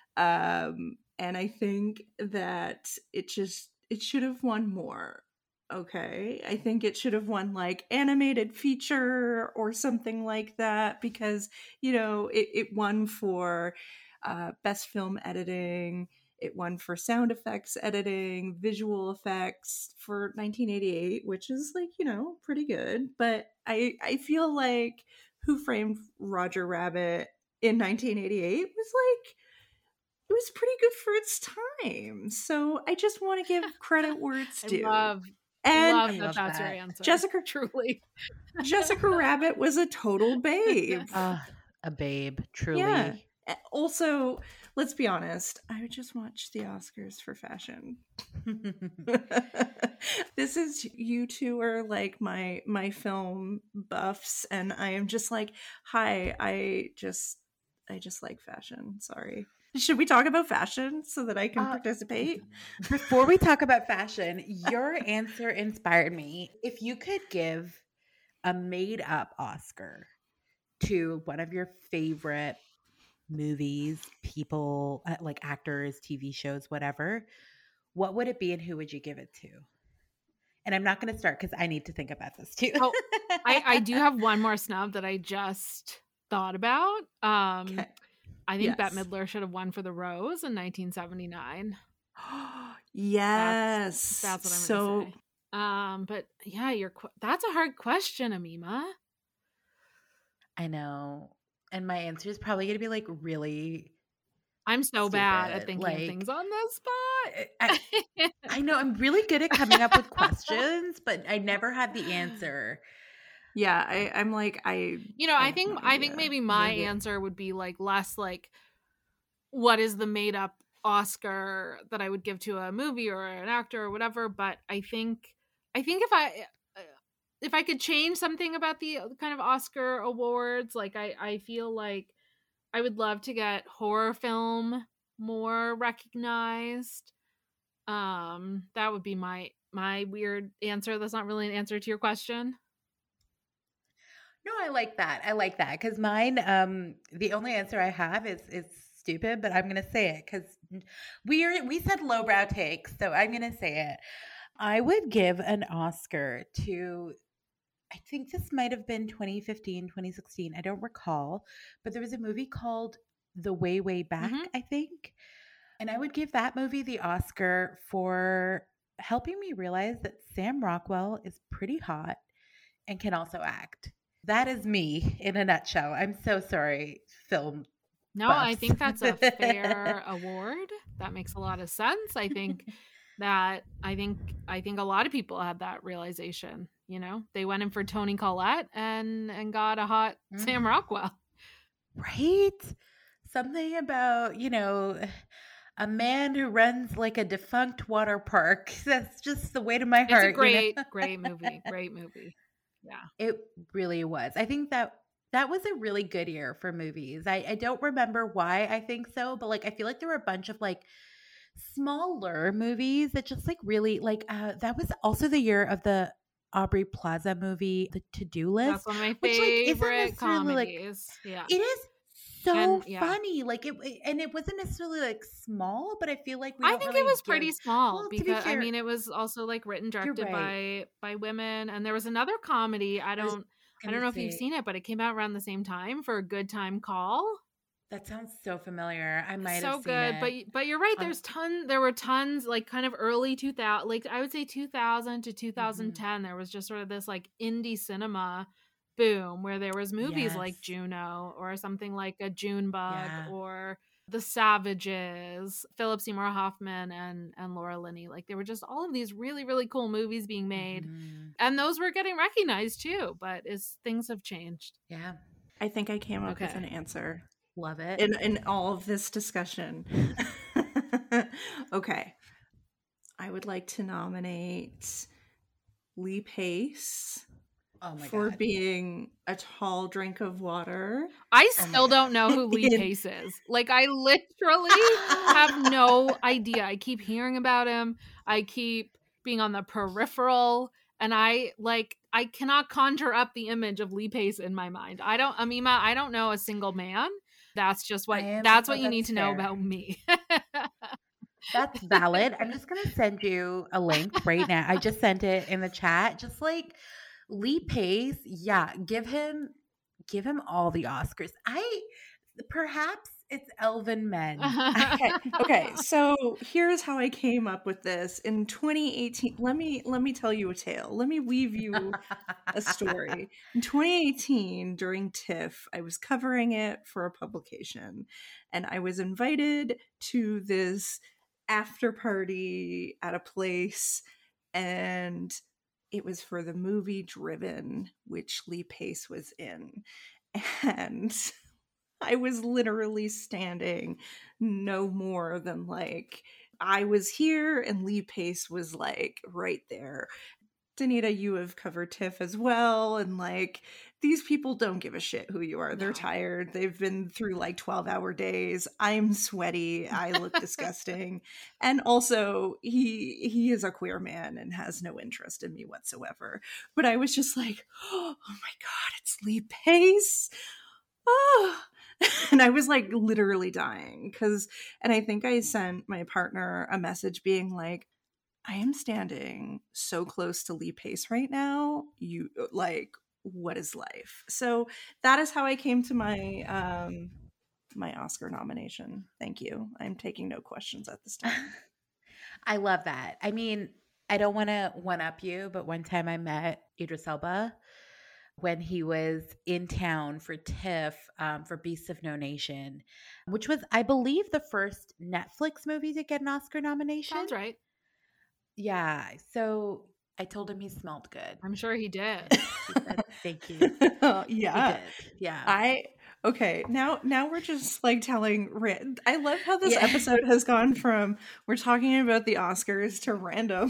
And I think that it should have won more. Okay. I think it should have won like animated feature or something like that, because, it won for best film editing. It won for sound effects editing, visual effects for 1988, which is like, pretty good. But I feel like Who Framed Roger Rabbit in 1988 was like, it was pretty good for its time. So I just want to give credit where it's due. Love that's your answer. Jessica Rabbit was a total babe. A babe, truly. Yeah. Also, let's be honest, I just watched the Oscars for fashion. This is, you two are like my film buffs, and I am just like, hi, I just like fashion. Sorry. Should we talk about fashion so that I can participate? Before we talk about fashion, your answer inspired me. If you could give a made-up Oscar to one of your favorite movies, people, like actors, TV shows, whatever, what would it be and who would you give it to? And I'm not going to start because I need to think about this too. Oh, I do have one more snub that I just thought about. Okay. I think Yes. Bette Midler should have won for The Rose in 1979. Yes. That's what I'm going to say. But yeah, that's a hard question, Amima. I know. And my answer is probably going to be like really I'm so bad at stupid. thinking Like, of things on the spot. I know I'm really good at coming up with questions, but I never have the answer. Yeah, I'm like I have think no I think idea. maybe my answer would be like less like what is the made up Oscar that I would give to a movie or an actor or whatever, but I think if I could change something about the kind of Oscar awards, like I feel like I would love to get horror film more recognized. That would be my weird answer. That's not really an answer to your question. No, I like that. I like that because mine. The only answer I have is stupid, but I'm gonna say it because we said lowbrow takes, so I'm gonna say it. I would give an Oscar to. I think this might have been 2015, 2016. I don't recall, but there was a movie called The Way, Way Back, I think. And I would give that movie the Oscar for helping me realize that Sam Rockwell is pretty hot and can also act. That is me in a nutshell. I'm so sorry, film. No, buffs. I think that's a fair award. That makes a lot of sense. I think a lot of people had that realization. They went in for Toni Collette and got a hot Sam Rockwell. Right? Something about, a man who runs like a defunct water park. That's just the way to my heart. It's a great movie. Great movie. Yeah. It really was. I think that was a really good year for movies. I don't remember why I think so, but like I feel like there were a bunch of like smaller movies that just like really like that was also the year of the Aubrey Plaza movie, The To-Do List. That's one of my favorite comedies. Yeah. It is so funny. Like it wasn't necessarily like small, but I feel like I think it was pretty small because fair, it was also like written, directed by women. And there was another comedy. I don't know if you've seen it, but it came out around the same time, For a Good Time Call. That sounds so familiar. I might have seen good, it. but you're right. There were tons like kind of early 2000, like I would say 2000 to 2010. There was just sort of this like indie cinema boom where there was movies like Juno or something like a Junebug or The Savages, Philip Seymour Hoffman and Laura Linney. Like there were just all of these really, really cool movies being made. And those were getting recognized too, but things have changed. Yeah. I think I came up with an answer. Love it. In all of this discussion. Okay. I would like to nominate Lee Pace for being a tall drink of water. I still don't know who Lee Pace is. Like I literally have no idea. I keep hearing about him. I keep being on the peripheral. And I cannot conjure up the image of Lee Pace in my mind. I don't know a single man. That's just what you need to know about me. That's valid. I'm just going to send you a link right now. I just sent it in the chat. Just like Lee Pace, give him all the Oscars. Perhaps it's Elvin Men. Okay, so here's how I came up with this. In 2018, let me tell you a tale. Let me weave you a story. In 2018, during TIFF, I was covering it for a publication, and I was invited to this after party at a place, and it was for the movie Driven, which Lee Pace was in. And I was literally standing no more than like I was here and Lee Pace was like right there. Danita, you have covered TIFF as well. And like these people don't give a shit who you are. They're tired. They've been through like 12-hour days. I'm sweaty. I look disgusting. And also he is a queer man and has no interest in me whatsoever. But I was just like, oh my God, it's Lee Pace. Oh. And I was like literally dying and I think I sent my partner a message being like, I am standing so close to Lee Pace right now. You like, what is life? So that is how I came to my Oscar nomination. Thank you. I'm taking no questions at this time. I love that. I mean, I don't want to one up you, but one time I met Idris Elba when he was in town for TIFF for Beasts of No Nation, which was, I believe, the first Netflix movie to get an Oscar nomination. Sounds right. Yeah. So I told him he smelled good. I'm sure he did. He said, thank you. Yeah. He did. Yeah. Okay, now we're just like telling I love how this episode has gone from we're talking about the Oscars to random.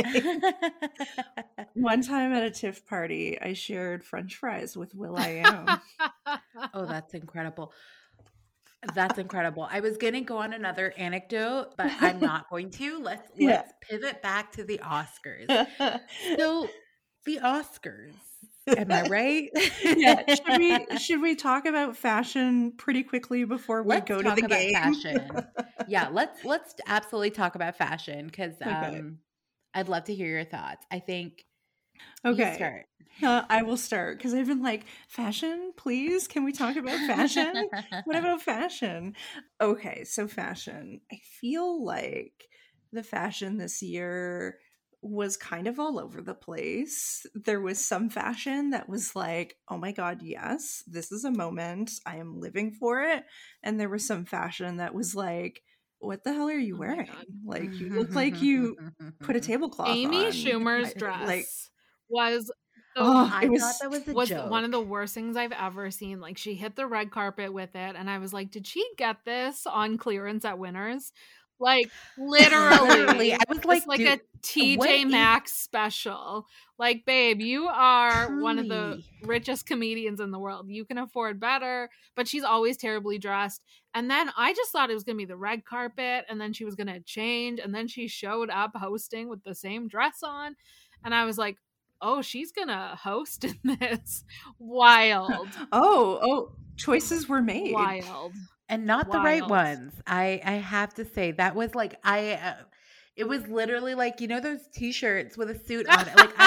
One time at a TIFF party, I shared French fries with will.i.am. Oh, that's incredible. That's incredible. I was going to go on another anecdote, but I'm not going to. Let's pivot back to the Oscars. So, the Oscars. Am I right? Yeah. Should we talk about fashion pretty quickly before we go to the game? Fashion. Yeah, let's absolutely talk about fashion because I'd love to hear your thoughts. I think you start. I will start because I've been like, fashion, please. Can we talk about fashion? What about fashion? Okay, so fashion. I feel like the fashion this year was kind of all over the place. There was some fashion that was like, oh my God, yes, this is a moment. I am living for it. And there was some fashion that was like, what the hell are you wearing? Like, you look like you put a tablecloth Amy on. Schumer's dress was... I thought that was a joke. One of the worst things I've ever seen. Like, she hit the red carpet with it, and I was like, did she get this on clearance at Winners? Like, literally. I was like a TJ Maxx special. Like, babe, you are one of the richest comedians in the world. You can afford better, but she's always terribly dressed. And then I just thought it was going to be the red carpet, and then she was going to change, and then she showed up hosting with the same dress on. And I was like, oh, she's going to host in this. Wild. Oh, choices were made. Wild. And not the right ones. I have to say that was like, it was literally like, you know, those t-shirts with a suit on it. Like,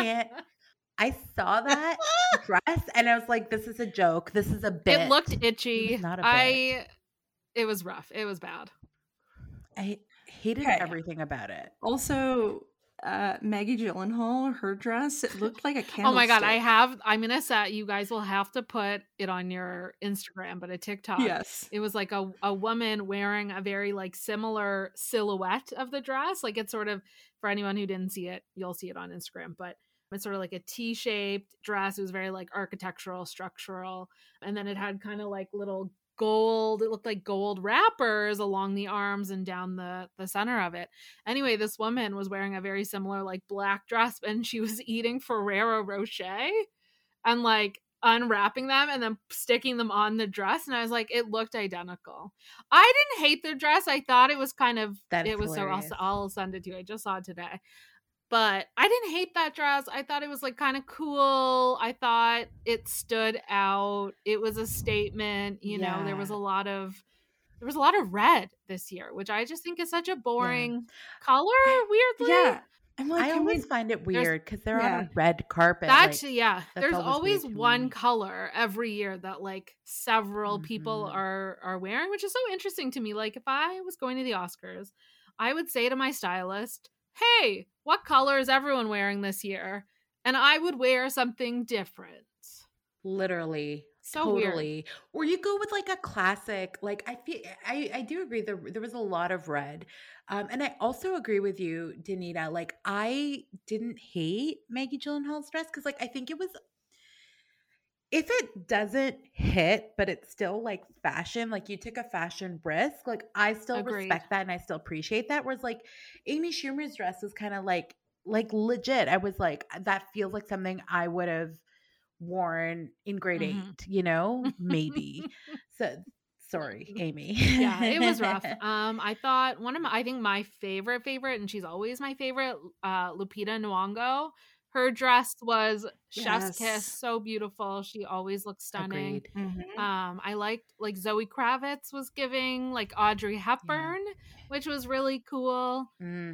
I saw that dress and I was like, this is a joke. This is a bit. It looked itchy. It was not a bit. It was rough. It was bad. I hated everything about it. Also, Maggie Gyllenhaal, her dress, it looked like a candlestick. Oh my God, I'm gonna say, you guys will have to put it on your Instagram, but a TikTok. Yes. It was like a woman wearing a very like similar silhouette of the dress. Like, it's sort of, for anyone who didn't see it, you'll see it on Instagram, but it's sort of like a T-shaped dress. It was very like architectural, structural. And then it had kind of like little gold, it looked like gold wrappers along the arms and down the center of it. Anyway, this woman was wearing a very similar like black dress, and she was eating Ferrero Rocher and like unwrapping them and then sticking them on the dress. And I was like, it looked identical. I didn't hate the dress. I thought it was kind of, it was hilarious. So I'll send it to you. I just saw it today. But I didn't hate that dress. I thought it was like kind of cool. I thought it stood out. It was a statement. You know, there was a lot of red this year, which I just think is such a boring color. Weirdly, yeah. I'm like, I always find it weird because they're on a red carpet. That's there's always one color every year that like several people are wearing, which is so interesting to me. Like, if I was going to the Oscars, I would say to my stylist, hey, what color is everyone wearing this year? And I would wear something different. Literally. So totally. Weird. Or you go with like a classic, like I do agree there was a lot of red. And I also agree with you, Danita. Like, I didn't hate Maggie Gyllenhaal's dress because like I think it was, if it doesn't hit, but it's still like fashion, like you took a fashion risk, like I still respect that and I still appreciate that. Whereas like Amy Schumer's dress was kind of like legit. I was like, that feels like something I would have worn in grade 8, you know, maybe. So sorry, Amy. Yeah, it was rough. I thought I think my favorite, and she's always my favorite, Lupita Nyong'o. Her dress was chef's kiss, Yes. so beautiful. She always looks stunning. Agreed. I liked like Zoe Kravitz was giving like Audrey Hepburn, which was really cool.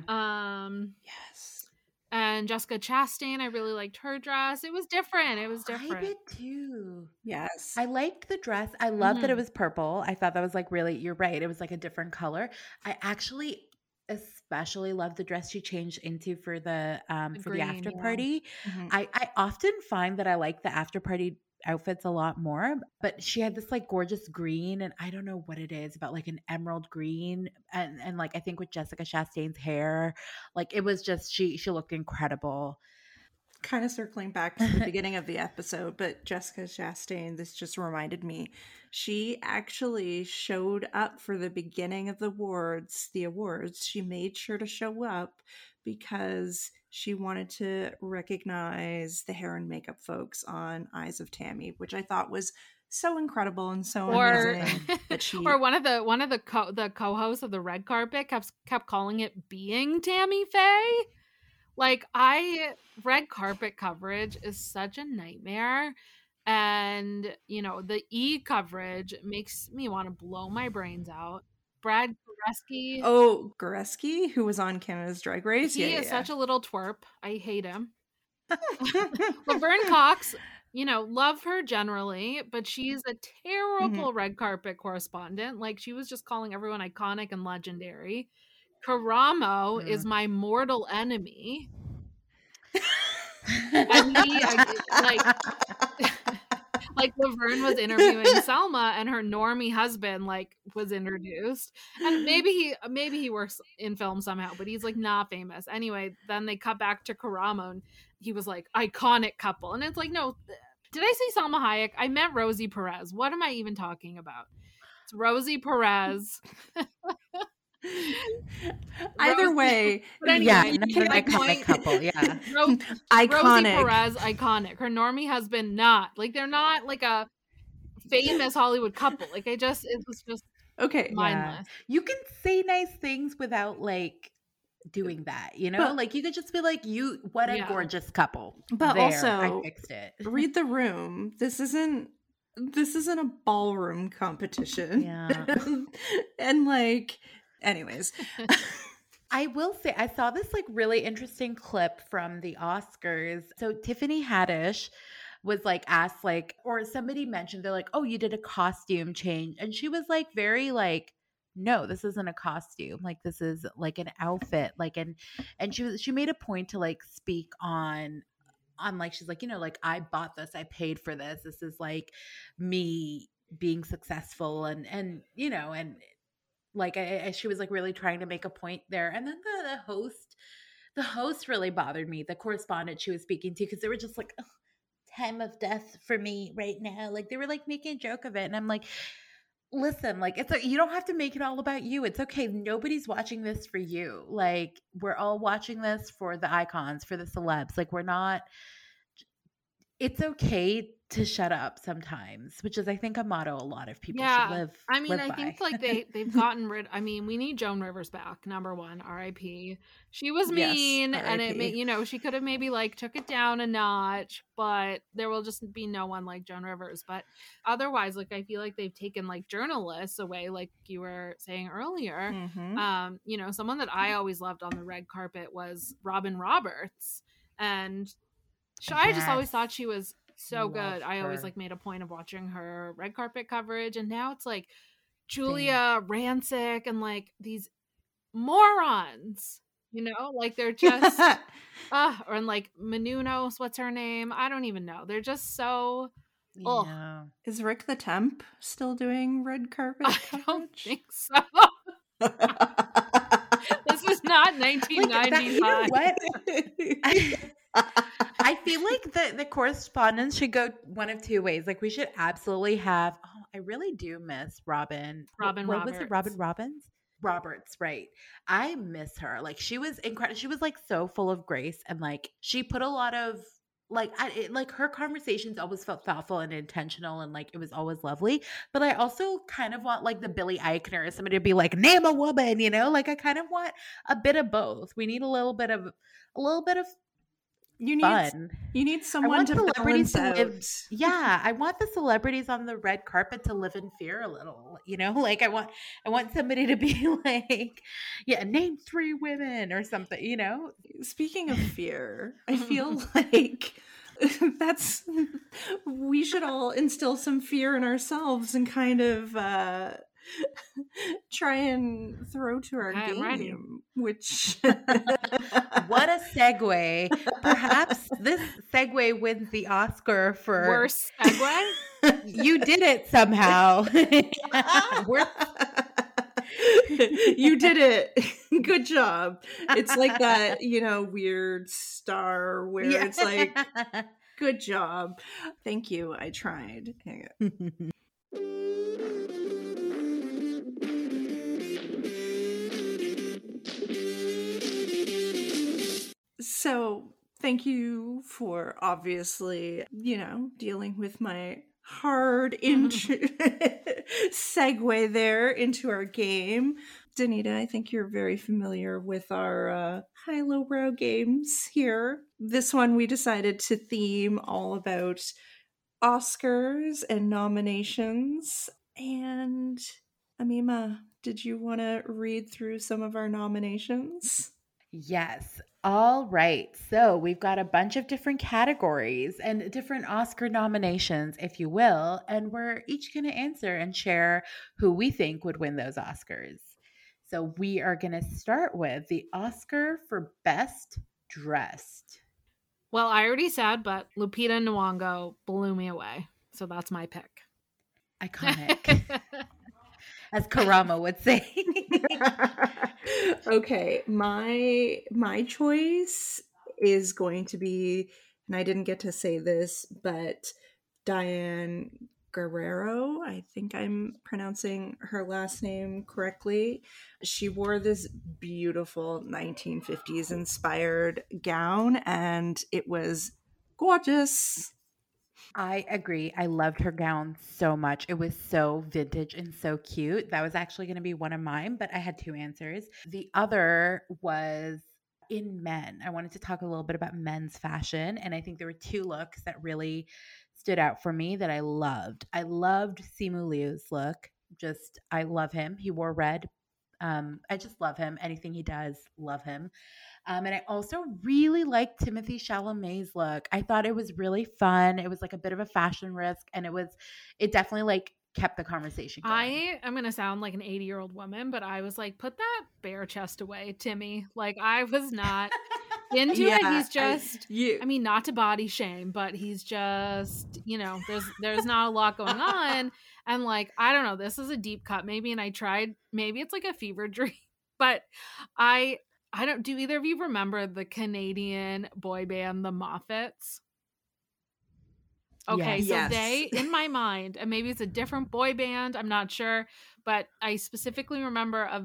Yes. And Jessica Chastain, I really liked her dress. It was different. I did too. Yes. I liked the dress. I love that it was purple. I thought that was like really, you're right. It was like a different color. I actually especially love the dress she changed into for the green, after yeah. party. I often find that I like the after party outfits a lot more, but she had this like gorgeous green, and I don't know what it is about like an emerald green, and like I think with Jessica Chastain's hair, like it was just she looked incredible. Kind of circling back to the beginning of the episode, but Jessica Chastain, this just reminded me, she actually showed up for the beginning of the awards. She made sure to show up because she wanted to recognize the hair and makeup folks on Eyes of Tammy, which I thought was so incredible and so amazing. That she... Or one of the co-hosts of the red carpet kept calling it being Tammy Faye. Like, red carpet coverage is such a nightmare. And, you know, the E coverage makes me want to blow my brains out. Brad Goreski. Oh, Goreski, who was on Canada's Drag Race? He is such a little twerp. I hate him. Laverne Cox, you know, love her generally, but she's a terrible red carpet correspondent. Like, she was just calling everyone iconic and legendary. Karamo is my mortal enemy. And he, like Laverne was interviewing Selma, and her normie husband like was introduced, and maybe he works in film somehow, but he's like not famous. Anyway, then they cut back to Karamo, and he was like iconic couple, and it's like, no, did I say Salma Hayek? I meant Rosie Perez. What am I even talking about? It's Rosie Perez. Either way, but anyway, an iconic couple, iconic. Rosie Perez, iconic. Her normie husband, not. Like, they're not like a famous Hollywood couple. Like, it was just okay, mindless. Yeah. You can say nice things without like doing that, you know? But, like, you could just be like, what a gorgeous couple. But there, also, I fixed it. Read the room. This isn't a ballroom competition. Yeah. And like, anyways. I will say, I saw this like really interesting clip from the Oscars. So Tiffany Haddish was like asked like, or somebody mentioned, they're like, oh, you did a costume change. And she was like very like, no, this isn't a costume. Like, this is like an outfit. Like, and she made a point to like speak on like, she's like, you know, like, I bought this, I paid for this. This is like me being successful and you know, and like she was like really trying to make a point there. And then the host really bothered me, the correspondent she was speaking to, because they were just like, oh, time of death for me right now. Like, they were like making a joke of it. And I'm like, listen, like, you don't have to make it all about you. It's okay. Nobody's watching this for you. Like, we're all watching this for the icons, for the celebs. Like, it's okay to shut up sometimes, which is, I think, a motto a lot of people should live. I mean, I think like they've gotten rid. I mean, we need Joan Rivers back. Number one, R.I.P. She was mean, yes, and it, you know, she could have maybe like took it down a notch, but there will just be no one like Joan Rivers. But otherwise, like, I feel like they've taken like journalists away, like you were saying earlier. You know, someone that I always loved on the red carpet was Robin Roberts, and I just always thought she was so good. I always like made a point of watching her red carpet coverage, and now it's like Julia Rancic and like these morons, you know, like they're just or like Menounos, what's her name? I don't even know. They're just so Is Rick the Temp still doing red carpet coverage? I don't think so. This was not 1995. You know what? I feel like the correspondence should go one of two ways. Like, we should absolutely have. Oh, I really do miss Robin. What Roberts. was it? Roberts, right? I miss her. Like, she was incredible. She was like so full of grace, and like she put a lot of like her conversations always felt thoughtful and intentional, and like it was always lovely. But I also kind of want like the Billy Eichner, somebody to be like, name a woman, you know? Like, I kind of want a bit of both. We need a little bit of You need fun. you need I someone want to celebrities balance to live. out. Yeah, I want the celebrities on the red carpet to live in fear a little. Like I want somebody to be like, yeah, name 3 women or something. Speaking of fear, I feel like that's we should all instill some fear in ourselves and kind of try and throw to our Okay, I'm ready. game, which What a segue. Perhaps this segue wins the Oscar for Worst segue. you did it somehow. You did it. Good job. It's like that, weird star where Yeah. it's like, good job. Thank you. I tried. So, thank you for obviously, dealing with my hard segue there into our game. Danita, I think you're very familiar with our high lowbrow games here. This one we decided to theme all about Oscars and nominations. And Amima, did you want to read through some of our nominations? Yes. All right. So we've got a bunch of different categories and different Oscar nominations, if you will. And we're each going to answer and share who we think would win those Oscars. So we are going to start with the Oscar for Best Dressed. Well, I already said, but Lupita Nyong'o blew me away. So that's my pick. Iconic. As Karama would say. Okay, my choice is going to be, and I didn't get to say this, but Diane Guerrero. I think I'm pronouncing her last name correctly. She wore this beautiful 1950s inspired gown, and it was gorgeous. I agree. I loved her gown so much. It was so vintage and so cute. That was actually going to be one of mine, but I had 2 answers. The other was in men. I wanted to talk a little bit about men's fashion, and I think there were 2 looks that really stood out for me that I loved. I loved Simu Liu's look. I love him. He wore red. I just love him. Anything he does, love him. And I also really liked Timothée Chalamet's look. I thought it was really fun. It was like a bit of a fashion risk, and it definitely like kept the conversation going. I am going to sound like an 80-year-old woman, but I was like, put that bare chest away, Timmy. Like, I was not into it. He's just, I mean, not to body shame, but he's just, there's not a lot going on. And like, I don't know, this is a deep cut maybe. And I tried, maybe it's like a fever dream, but I don't, do either of you remember the Canadian boy band, the Moffats? Okay, Yes. so they, in my mind, and maybe it's a different boy band, I'm not sure, but I specifically remember a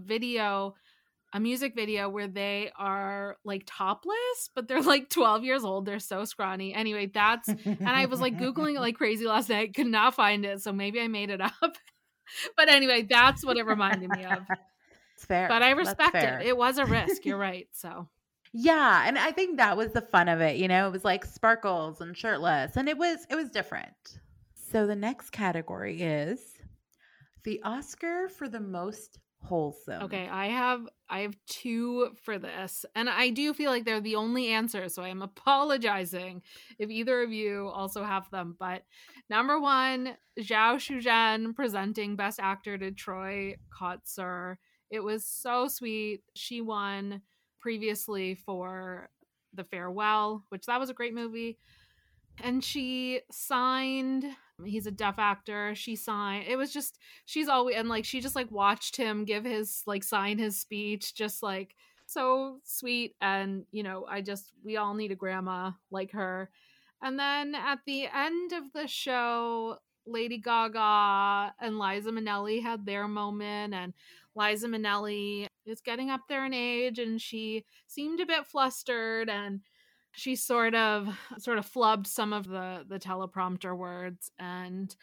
music video where they are like topless, but they're like 12 years old. They're so scrawny. Anyway, and I was like Googling it like crazy last night, could not find it, so maybe I made it up. But anyway, that's what it reminded me of. It's fair. But I respect it. It was a risk. You're right. So yeah, and I think that was the fun of it. It was like sparkles and shirtless, and it was different. So the next category is the Oscar for the most wholesome. Okay, I have 2 for this, and I do feel like they're the only answer, so I am apologizing if either of you also have them. But number 1, Zhao Shuzhen presenting Best Actor to Troy Kotsur. It was so sweet. She won previously for The Farewell, which that was a great movie. And she signed, he's a deaf actor. She signed, it was just, she's always, and like, she just like watched him give his, like sign his speech, just like so sweet. And, we all need a grandma like her. And then at the end of the show, Lady Gaga and Liza Minnelli had their moment, and Liza Minnelli is getting up there in age, and she seemed a bit flustered, and she sort of flubbed some of the teleprompter words, and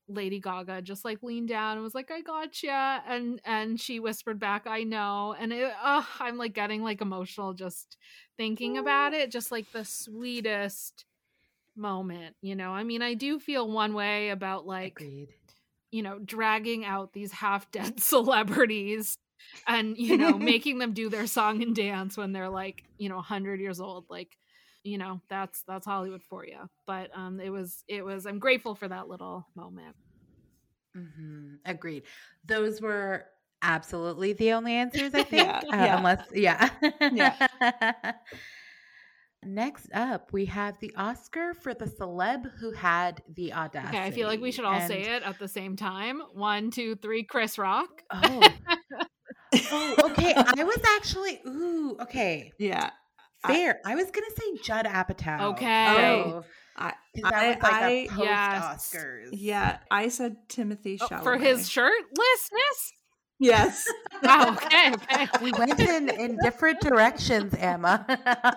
Lady Gaga just like leaned down and was like, I gotcha. And she whispered back, I know. And I'm like getting like emotional just thinking about it. Just like the sweetest moment, you know? I mean, I do feel one way about like, Agreed. you know, dragging out these half dead celebrities and, you know, making them do their song and dance when they're like, you know, 100 years old. Like, you know, that's Hollywood for you. But it was I'm grateful for that little moment. Mm-hmm. Agreed. Those were absolutely the only answers, I think. Yeah. Unless, Yeah. Next up, we have the Oscar for the celeb who had the audacity. Okay, I feel like we should all say it at the same time. 1, 2, 3, Chris Rock. Oh, okay. I was actually, okay. Yeah. Fair. I was going to say Judd Apatow. Okay. So, that was like a post-Oscars. Yeah, I said Timothy Chalamet. For his shirtlessness? Yes. Wow, okay. We went in different directions, Emma.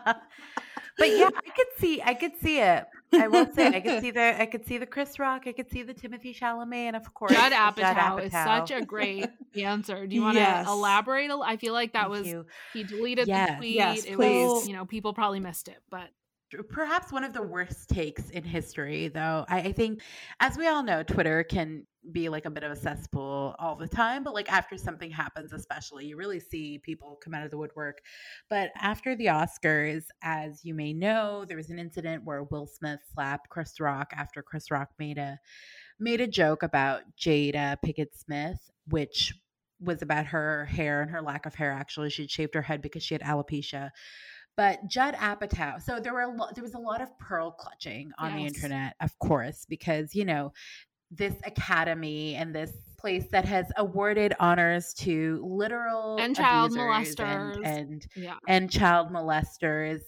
But yeah, I could see it. I will say I could see the Chris Rock, I could see the Timothy Chalamet, and of course Judd Apatow is such a great answer. Do you want to elaborate? I feel like that he deleted the tweet. Yes, it please. was, you know, people probably missed it, but perhaps one of the worst takes in history, though. I think, as we all know, Twitter can be like a bit of a cesspool all the time, but like after something happens, especially, you really see people come out of the woodwork. But after the Oscars, as you may know, there was an incident where Will Smith slapped Chris Rock after Chris Rock made a joke about Jada Pinkett Smith, which was about her hair and her lack of hair. Actually, she'd shaved her head because she had alopecia. But Judd Apatow, so there was a lot of pearl clutching on the internet, of course, because, you know, this academy and this place that has awarded honors to literal and child molesters and child molesters,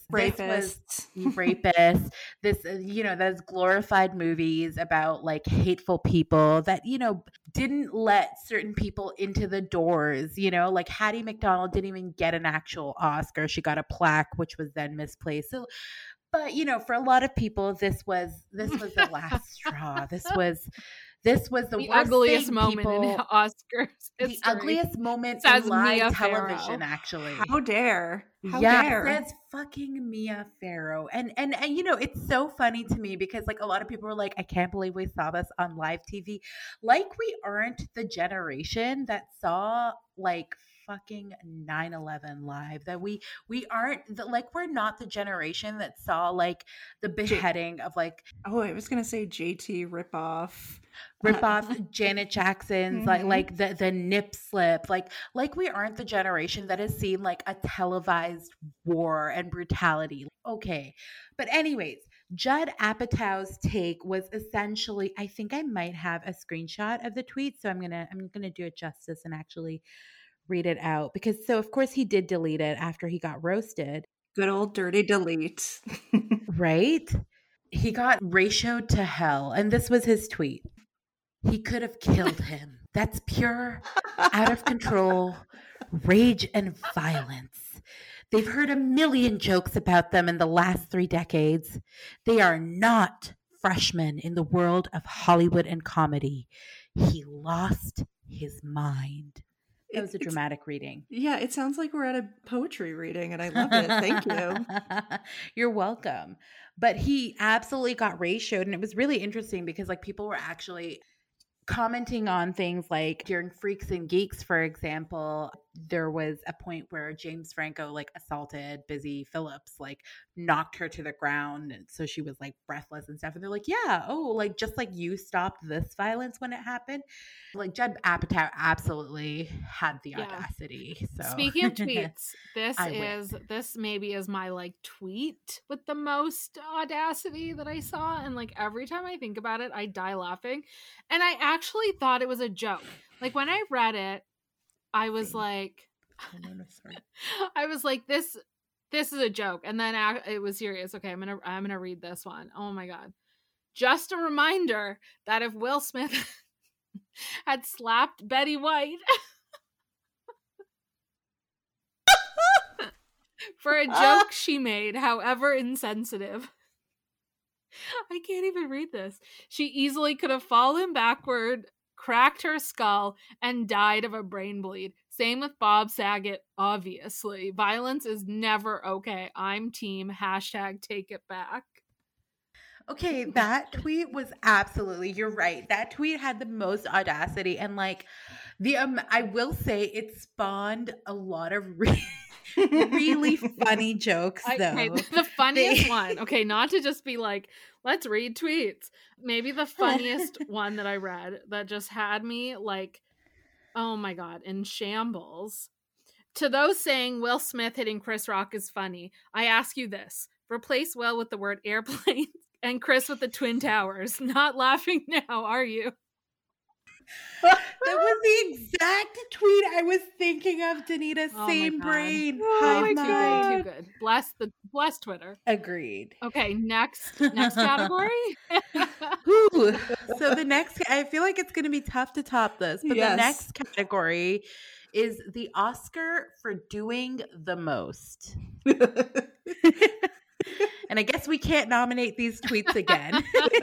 rapists, this, you know, those glorified movies about like hateful people that, you know, didn't let certain people into the doors, you know, like Hattie McDonald didn't even get an actual Oscar. She got a plaque, which was then misplaced. So, but, you know, for a lot of people, this was the last straw. This was the ugliest moment in Oscars history. The ugliest moment in live television, actually. How dare? How dare? That's fucking Mia Farrow. And you know, it's so funny to me because like a lot of people were like, I can't believe we saw this on live TV. Like we aren't the generation that saw like fucking 9/11 live, that we aren't like, we're not the generation that saw like the beheading of like, I was gonna say JT ripoff Janet Jackson's like the nip slip, like we aren't the generation that has seen like a televised war and brutality. Okay, but anyways, Judd Apatow's take was essentially, I think I might have a screenshot of the tweet, so I'm gonna do it justice and actually read it out, because so of course he did delete it after he got roasted. Good old dirty delete. Right? He got ratioed to hell, and this was his tweet. He could have killed him. That's pure, out of control rage and violence. They've heard a million jokes about them in the last 3 decades. They are not freshmen in the world of Hollywood and comedy. He lost his mind. That was a dramatic reading. Yeah, it sounds like we're at a poetry reading, and I love it. Thank you. You're welcome. But he absolutely got ratioed, and it was really interesting because like people were actually commenting on things like during Freaks and Geeks, for example, there was a point where James Franco like assaulted Busy Phillips, like knocked her to the ground, and so she was like breathless and stuff. And they're like, yeah, like just like you stopped this violence when it happened. Like Judd Apatow absolutely had the audacity. So speaking of tweets, this maybe is my like tweet with the most audacity that I saw, and like every time I think about it, I die laughing. And I actually thought it was a joke. Like when I read it, I was like, I was like, this is a joke. And then it was serious. Okay, I'm gonna read this one. Oh my god! Just a reminder that if Will Smith had slapped Betty White for a joke she made, however insensitive, I can't even read this. She easily could have fallen backward, cracked her skull, and died of a brain bleed. Same with Bob Saget, obviously. Violence is never okay. I'm team #TakeItBack. Okay, that tweet was absolutely, you're right. That tweet had the most audacity, and like I will say it spawned a lot of really funny jokes though. Okay, the funniest one. Okay, not to just be like, let's read tweets. Maybe the funniest one that I read that just had me like, oh my God, in shambles. To those saying Will Smith hitting Chris Rock is funny, I ask you this. Replace Will with the word airplane and Chris with the Twin Towers. Not laughing now, are you? That was the exact tweet I was thinking of, Danita. Oh Same brain. Oh, too good. Bless Twitter. Agreed. Okay, next category. Ooh. So the next, I feel like it's going to be tough to top this, but the next category is the Oscar for doing the most. And I guess we can't nominate these tweets again.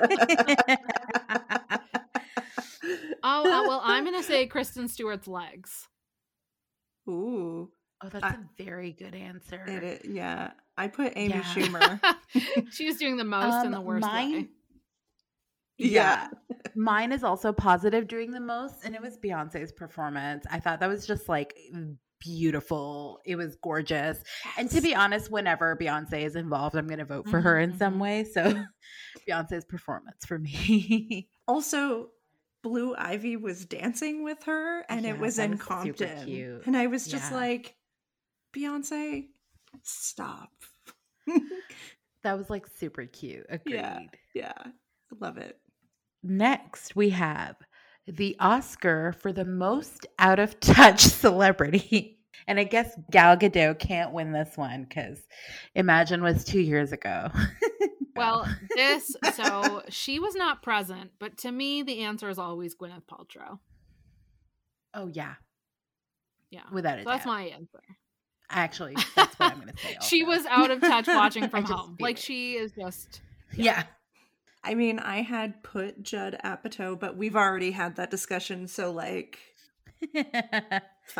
Well, I'm going to say Kristen Stewart's legs. Ooh. Oh, that's a very good answer. Yeah. I put Amy Schumer. She's doing the most in the worst way. Yeah. Mine is also positive doing the most, and it was Beyonce's performance. I thought that was just like beautiful. It was gorgeous. Yes. And to be honest, whenever Beyonce is involved, I'm going to vote for her in some way. So Beyonce's performance for me. Also, Blue Ivy was dancing with her, and it was in Compton. And I was just like, Beyonce, stop. That was like super cute. Agreed. Yeah. I love it. Next, we have the Oscar for the most out of touch celebrity. And I guess Gal Gadot can't win this one because Imagine was 2 years ago. Well, so she was not present, but to me, the answer is always Gwyneth Paltrow. Oh, yeah. Yeah. Without a doubt. That's my answer. Actually, that's what I'm going to say. Also. She was out of touch watching from home. Like, she is just. Yeah. I mean, I had put Judd Apatow, but we've already had that discussion, so like, fine.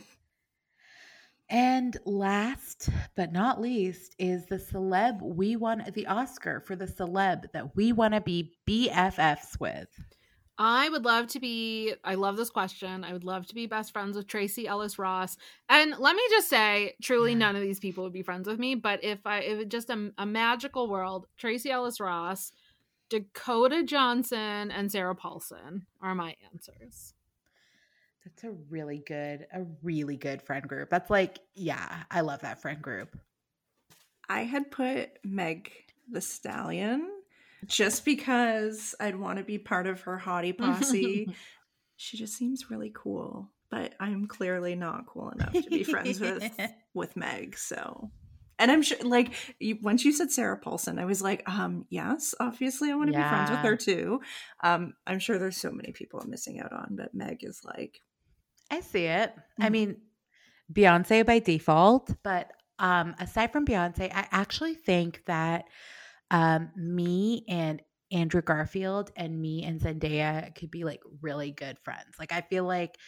And last but not least is the Oscar for the celeb that we want to be BFFs with. I love this question. I would love to be best friends with Tracy Ellis Ross. And let me just say, truly none of these people would be friends with me, but if it just a magical world, Tracy Ellis Ross, Dakota Johnson, and Sarah Paulson are my answers. That's a really good friend group. That's like, yeah, I love that friend group. I had put Meg the Stallion just because I'd want to be part of her hottie posse. She just seems really cool, but I'm clearly not cool enough to be friends with Meg, so... And I'm sure, like, once you said Sarah Paulson, I was like, yes, obviously I want to be friends with her too. I'm sure there's so many people I'm missing out on, but Meg is like... I see it. I mean, Beyonce by default, but aside from Beyonce, I actually think that me and Andrew Garfield and me and Zendaya could be like really good friends. Like, I feel like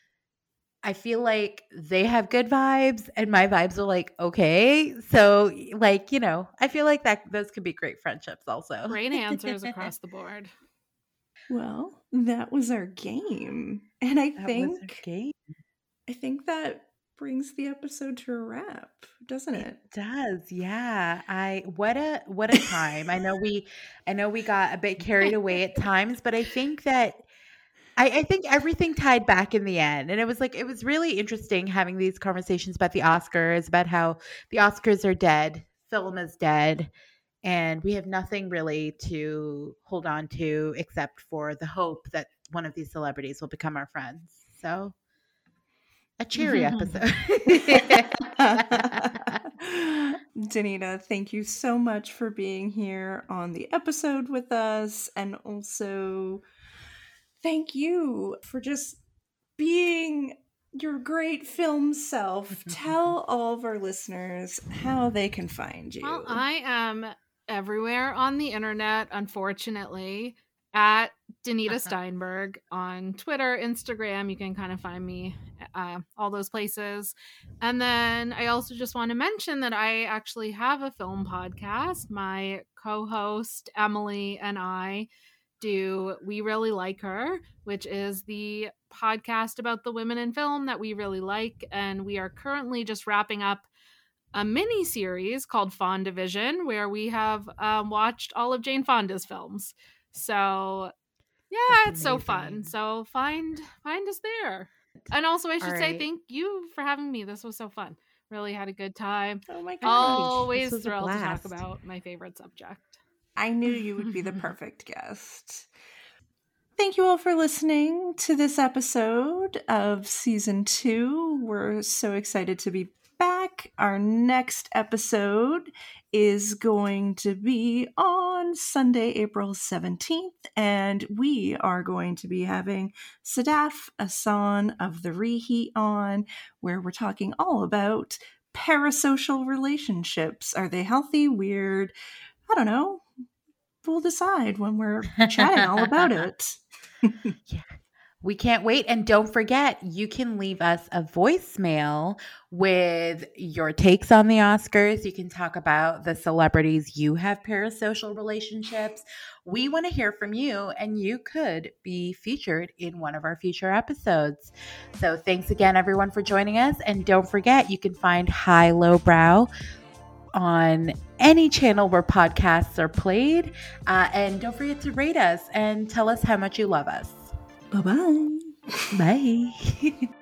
they have good vibes and my vibes are like, okay. So like, you know, I feel like that those could be great friendships also. Great answers across the board. Well, that was our game. And I think that brings the episode to a wrap, doesn't it? It does. Yeah. What a time. I know we got a bit carried away at times, but I think that I think everything tied back in the end. And it was really interesting having these conversations about the Oscars, about how the Oscars are dead, film is dead, and we have nothing really to hold on to except for the hope that one of these celebrities will become our friends. So a cheery episode. Danita, thank you so much for being here on the episode with us. And also thank you for just being your great film self. Tell all of our listeners how they can find you. Well, I am everywhere on the internet, unfortunately, at Danita Steinberg on Twitter, Instagram. You can kind of find me all those places. And then I also just want to mention that I actually have a film podcast. My co-host Emily and I do We Really Like Her, which is the podcast about the women in film that we really like. And we are currently just wrapping up a mini series called Fondavision, where we have watched all of Jane Fonda's films. So yeah, That's it's so fun. amazing. So find us there. And also I should say thank you for having me. This was so fun. Really had a good time. Oh my gosh. Always This was a thrilled to talk blast. about my favorite subject. I knew you would be the perfect guest. Thank you all for listening to this episode of season 2. We're so excited to be back. Our next episode is going to be on Sunday, April 17th, and we are going to be having Sadaf Asan of The Reheat on, where we're talking all about parasocial relationships. Are they healthy, weird? I don't know. We'll decide when we're chatting all about it. Yeah. We can't wait. And don't forget, you can leave us a voicemail with your takes on the Oscars. You can talk about the celebrities you have parasocial relationships. We want to hear from you, and you could be featured in one of our future episodes. So thanks again, everyone, for joining us. And don't forget, you can find High Low Brow on any channel where podcasts are played. And don't forget to rate us and tell us how much you love us. Bye-bye. Bye.